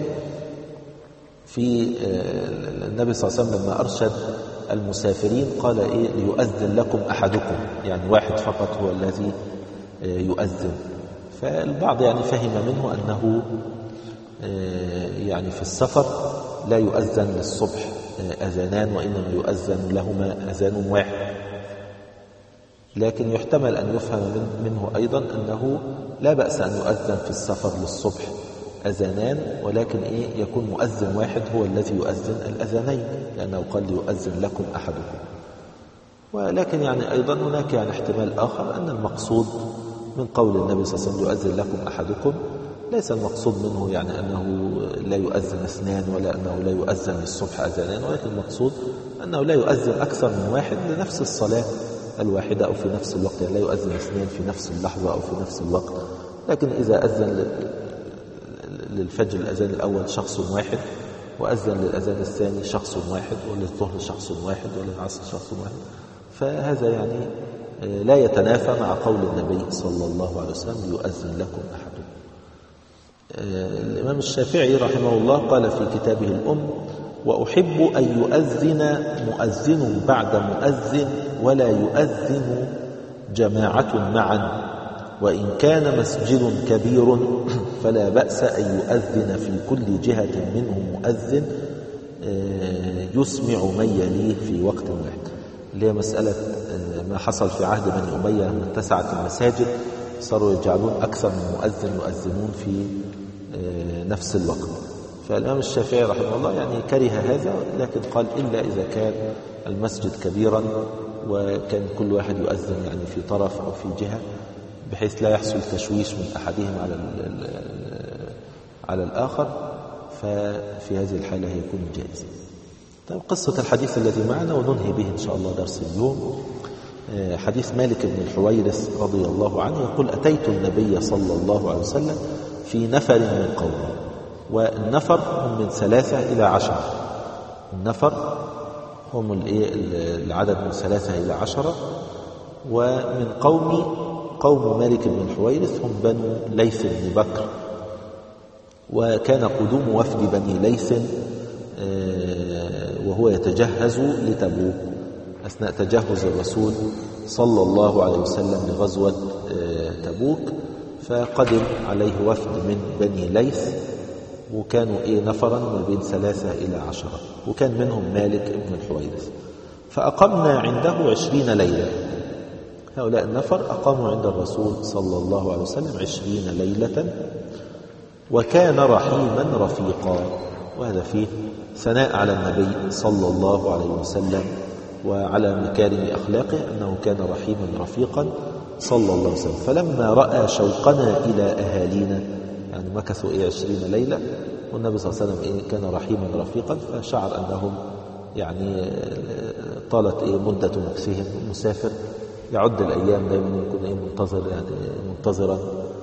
في النبي صلى الله عليه وسلم لما أرشد المسافرين قال إيه ليؤذن لكم أحدكم، يعني واحد فقط هو الذي يؤذن. فالبعض يعني فهم منه أنه يعني في السفر لا يؤذن للصبح أذانان وإنما يؤذن لهما أذان واحد، لكن يحتمل أن يفهم منه أيضا أنه لا بأس أن يؤذن في السفر للصبح أذانان، ولكن إيه يكون مؤذن واحد هو الذي يؤذن الأذانين، لأنه قال ليؤذن لكم أحدكم. ولكن يعني أيضا هناك يعني احتمال آخر أن المقصود من قول النبي صلى الله عليه وسلم يؤذن لكم أحدكم ليس المقصود منه يعني أنه لا يؤذن اثنان ولا أنه لا يؤذن للصبح أذانان، ولكن المقصود أنه لا يؤذن أكثر من واحد لنفس الصلاة الواحدة أو في نفس الوقت، يعني لا يؤذن اثنين في نفس اللحظة أو في نفس الوقت. لكن إذا أذن للفجر الأذان الأول شخص واحد، وأذن للأذان الثاني شخص واحد، وللظهر شخص واحد، وللعصر شخص واحد، فهذا يعني لا يتنافى مع قول النبي صلى الله عليه وسلم ليؤذن لكم أحدكم. الإمام الشافعي رحمه الله قال في كتابه الأم: وأحب أن يؤذن مؤذن بعد مؤذن ولا يؤذن جماعة معا، وإن كان مسجد كبير فلا بأس أن يؤذن في كل جهة منه مؤذن يسمع من يليه في وقت واحد. اللي هي مسألة ما حصل في عهد بني أمية لما اتسعت المساجد، صاروا يجعلون أكثر من مؤذن يؤذنون في نفس الوقت. فالإمام الشافعي رحمه الله يعني كره هذا، لكن قال إلا إذا كان المسجد كبيرا وكان كل واحد يؤذن يعني في طرف أو في جهة، بحيث لا يحصل تشويش من أحدهم على على الآخر، ففي هذه الحالة يكون جائز. طيب، قصة الحديث الذي معنا وننهي به إن شاء الله درس اليوم. حديث مالك بن الحويرث رضي الله عنه يقول: أتيت النبي صلى الله عليه وسلم في نفر من قومه، والنفر هم من ثلاثة إلى عشرة. النفر هم العدد من ثلاثة إلى عشرة. ومن قومي قوم مالك بن الحويرث هم بنو ليث بن بكر. وكان قدوم وفد بني ليث وهو يتجهز لتبوك أثناء تجهز الرسول صلى الله عليه وسلم لغزوة تبوك، فقدم عليه وفد من بني ليث، وكانوا إيه نفرا ما بين ثلاثة إلى عشرة، وكان منهم مالك بن الحويرث. فأقمنا عنده عشرين ليلة. هؤلاء النفر أقاموا عند الرسول صلى الله عليه وسلم عشرين ليلة، وكان رحيما رفيقا. وهذا فيه ثناء على النبي صلى الله عليه وسلم وعلى مكارم أخلاقه، أنه كان رحيما رفيقا صلى الله عليه وسلم. فلما رأى شوقنا إلى أهالينا، يعني مكثوا إيه عشرين ليلة، والنبي صلى الله عليه وسلم إيه كان رحيما رفيقا، فشعر أنهم يعني طالت إيه مدة مكثهم. المسافر يعد الأيام دائما يكون إيه منتظر يعني منتظرا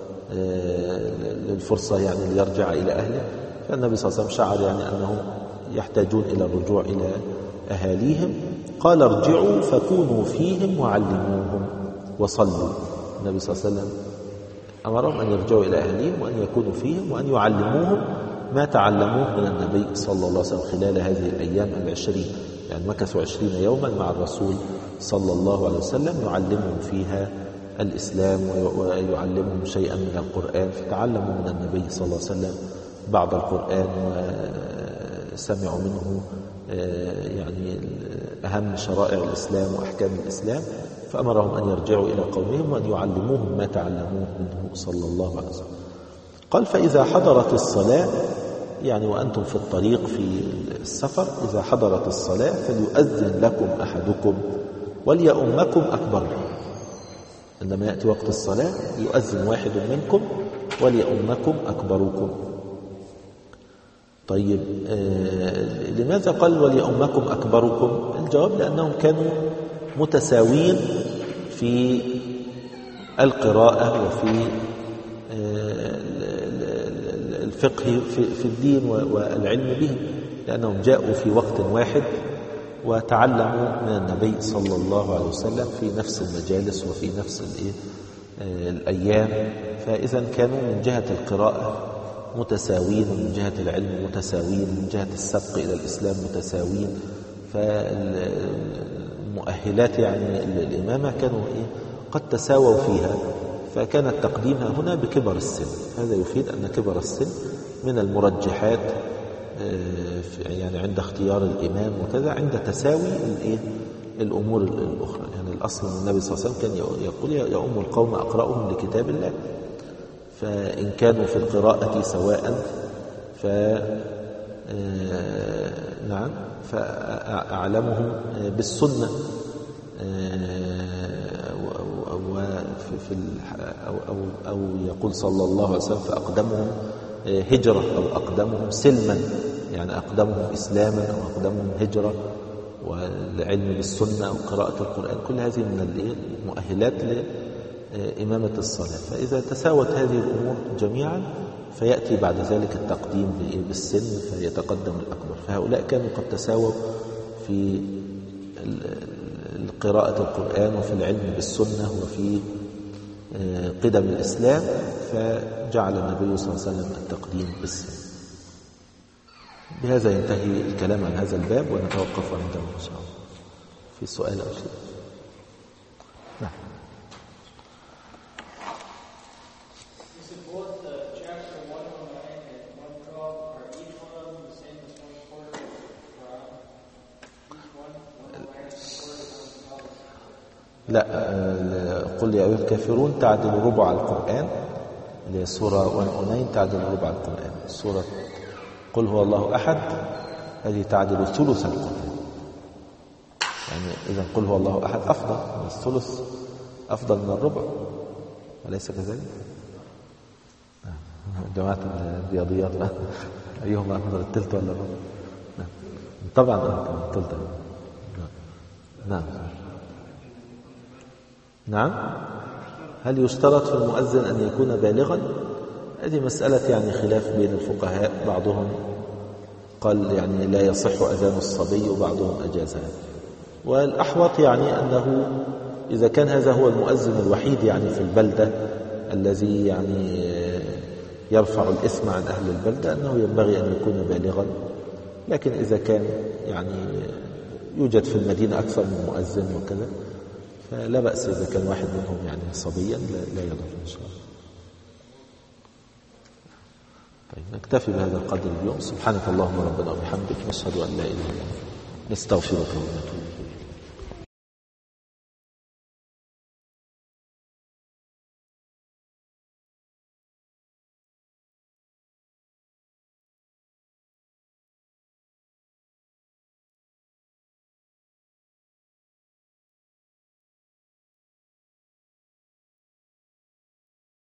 للفرصة يعني ليرجع إلى أهله. فالنبي صلى الله عليه وسلم شعر يعني أنهم يحتاجون إلى الرجوع إلى أهاليهم. قال: ارجعوا فكونوا فيهم وعلموهم وصلوا. النبي صلى الله عليه وسلم أمرهم أن يرجعوا إلى أهاليهم وأن يكونوا فيهم وأن يعلموهم ما تعلموه من النبي صلى الله عليه وسلم خلال هذه الأيام العشرين. يعني مكثوا عشرين يوما مع الرسول صلى الله عليه وسلم يعلمهم فيها الإسلام ويعلمهم شيئا من القرآن، فتعلموا من النبي صلى الله عليه وسلم بعض القرآن وسمعوا منه يعني أهم شرائع الإسلام وأحكام الإسلام. فأمرهم أن يرجعوا إلى قومهم وأن يعلموهم ما تعلموه منه صلى الله عليه وسلم. قال: فإذا حضرت الصلاة، يعني وأنتم في الطريق في السفر، إذا حضرت الصلاة فليؤذن لكم أحدكم وليؤمكم أكبركم. عندما يأتي وقت الصلاة يؤذن واحد منكم وليؤمكم أكبركم. طيب، آه لماذا قال وليؤمكم أكبركم؟ الجواب لأنهم كانوا متساوين في القراءة وفي آه الفقه في الدين والعلم به، لأنهم جاءوا في وقت واحد وتعلموا من النبي صلى الله عليه وسلم في نفس المجالس وفي نفس الأيام. فإذا كانوا من جهة القراءة متساوين، ومن جهة العلم متساوين، من جهة السبق إلى الإسلام متساوين. فالمؤهلات يعني الإمامة كانوا قد تساووا فيها، فكان التقديم هنا بكبر السن. هذا يفيد أن كبر السن من المرجحات يعني عند اختيار الإمام، وكذا عند تساوي الأمور الأخرى. يعني الأصل من النبي صلى الله عليه وسلم كان يقول: يؤم القوم أقرأهم لكتاب الله. فإن كانوا في القراءة سواء ف نعم فأعلمهم بالسنة، وفي أو أو أو يقول صلى الله عليه وسلم: فأقدمهم هجرة أو أقدمهم سلما، يعني أقدمهم إسلاما أو أقدمهم هجرة. والعلم بالسنة وقراءة القرآن، كل هذه من المؤهلات لإمامة الصلاة. فإذا تساوت هذه الأمور جميعا فيأتي بعد ذلك التقديم بالسن فيتقدم الأكبر. فهؤلاء كانوا قد تساووا في قراءة القرآن وفي العلم بالسنة وفي قدم الإسلام، فجعل النبي صلى الله عليه وسلم التقديم بالسن. بهذا ينتهي الكلام عن هذا الباب ونتوقف عنده إن شاء الله. في سؤال أو شيء؟ نعم. لا، قل يا أيها الكافرون تعدل ربع القرآن، اللي هي سورة وأنين تعدل ربع القرآن. سورة قل هو الله أحد هذه تعدل ثلث القرآن. يعني إذا قل هو الله أحد أفضل من الثلث، أفضل من الربع، أليس كذلك؟ جماعة الرياضيات أيهما أفضل، الثلث ولا الربع؟ طبعا الثلث. نعم نعم. هل يشترط في المؤذن أن يكون بالغا؟ هذه مسألة يعني خلاف بين الفقهاء، بعضهم قال يعني لا يصح أذان الصبي وبعضهم أجازها. والأحوط يعني أنه إذا كان هذا هو المؤذن الوحيد يعني في البلدة الذي يعني يرفع الإثم عن أهل البلدة أنه ينبغي أن يكون بالغا. لكن إذا كان يعني يوجد في المدينة أكثر من مؤذن وكذا فلا بأس إذا كان واحد منهم يعني صبيا لا يضر إن شاء الله. طيب نكتفي بهذا القدر اليوم. سبحانك اللهم ربنا وبحمدك، نشهد أن لا إله إلا أنت، نستغفرك ونتوب إليك.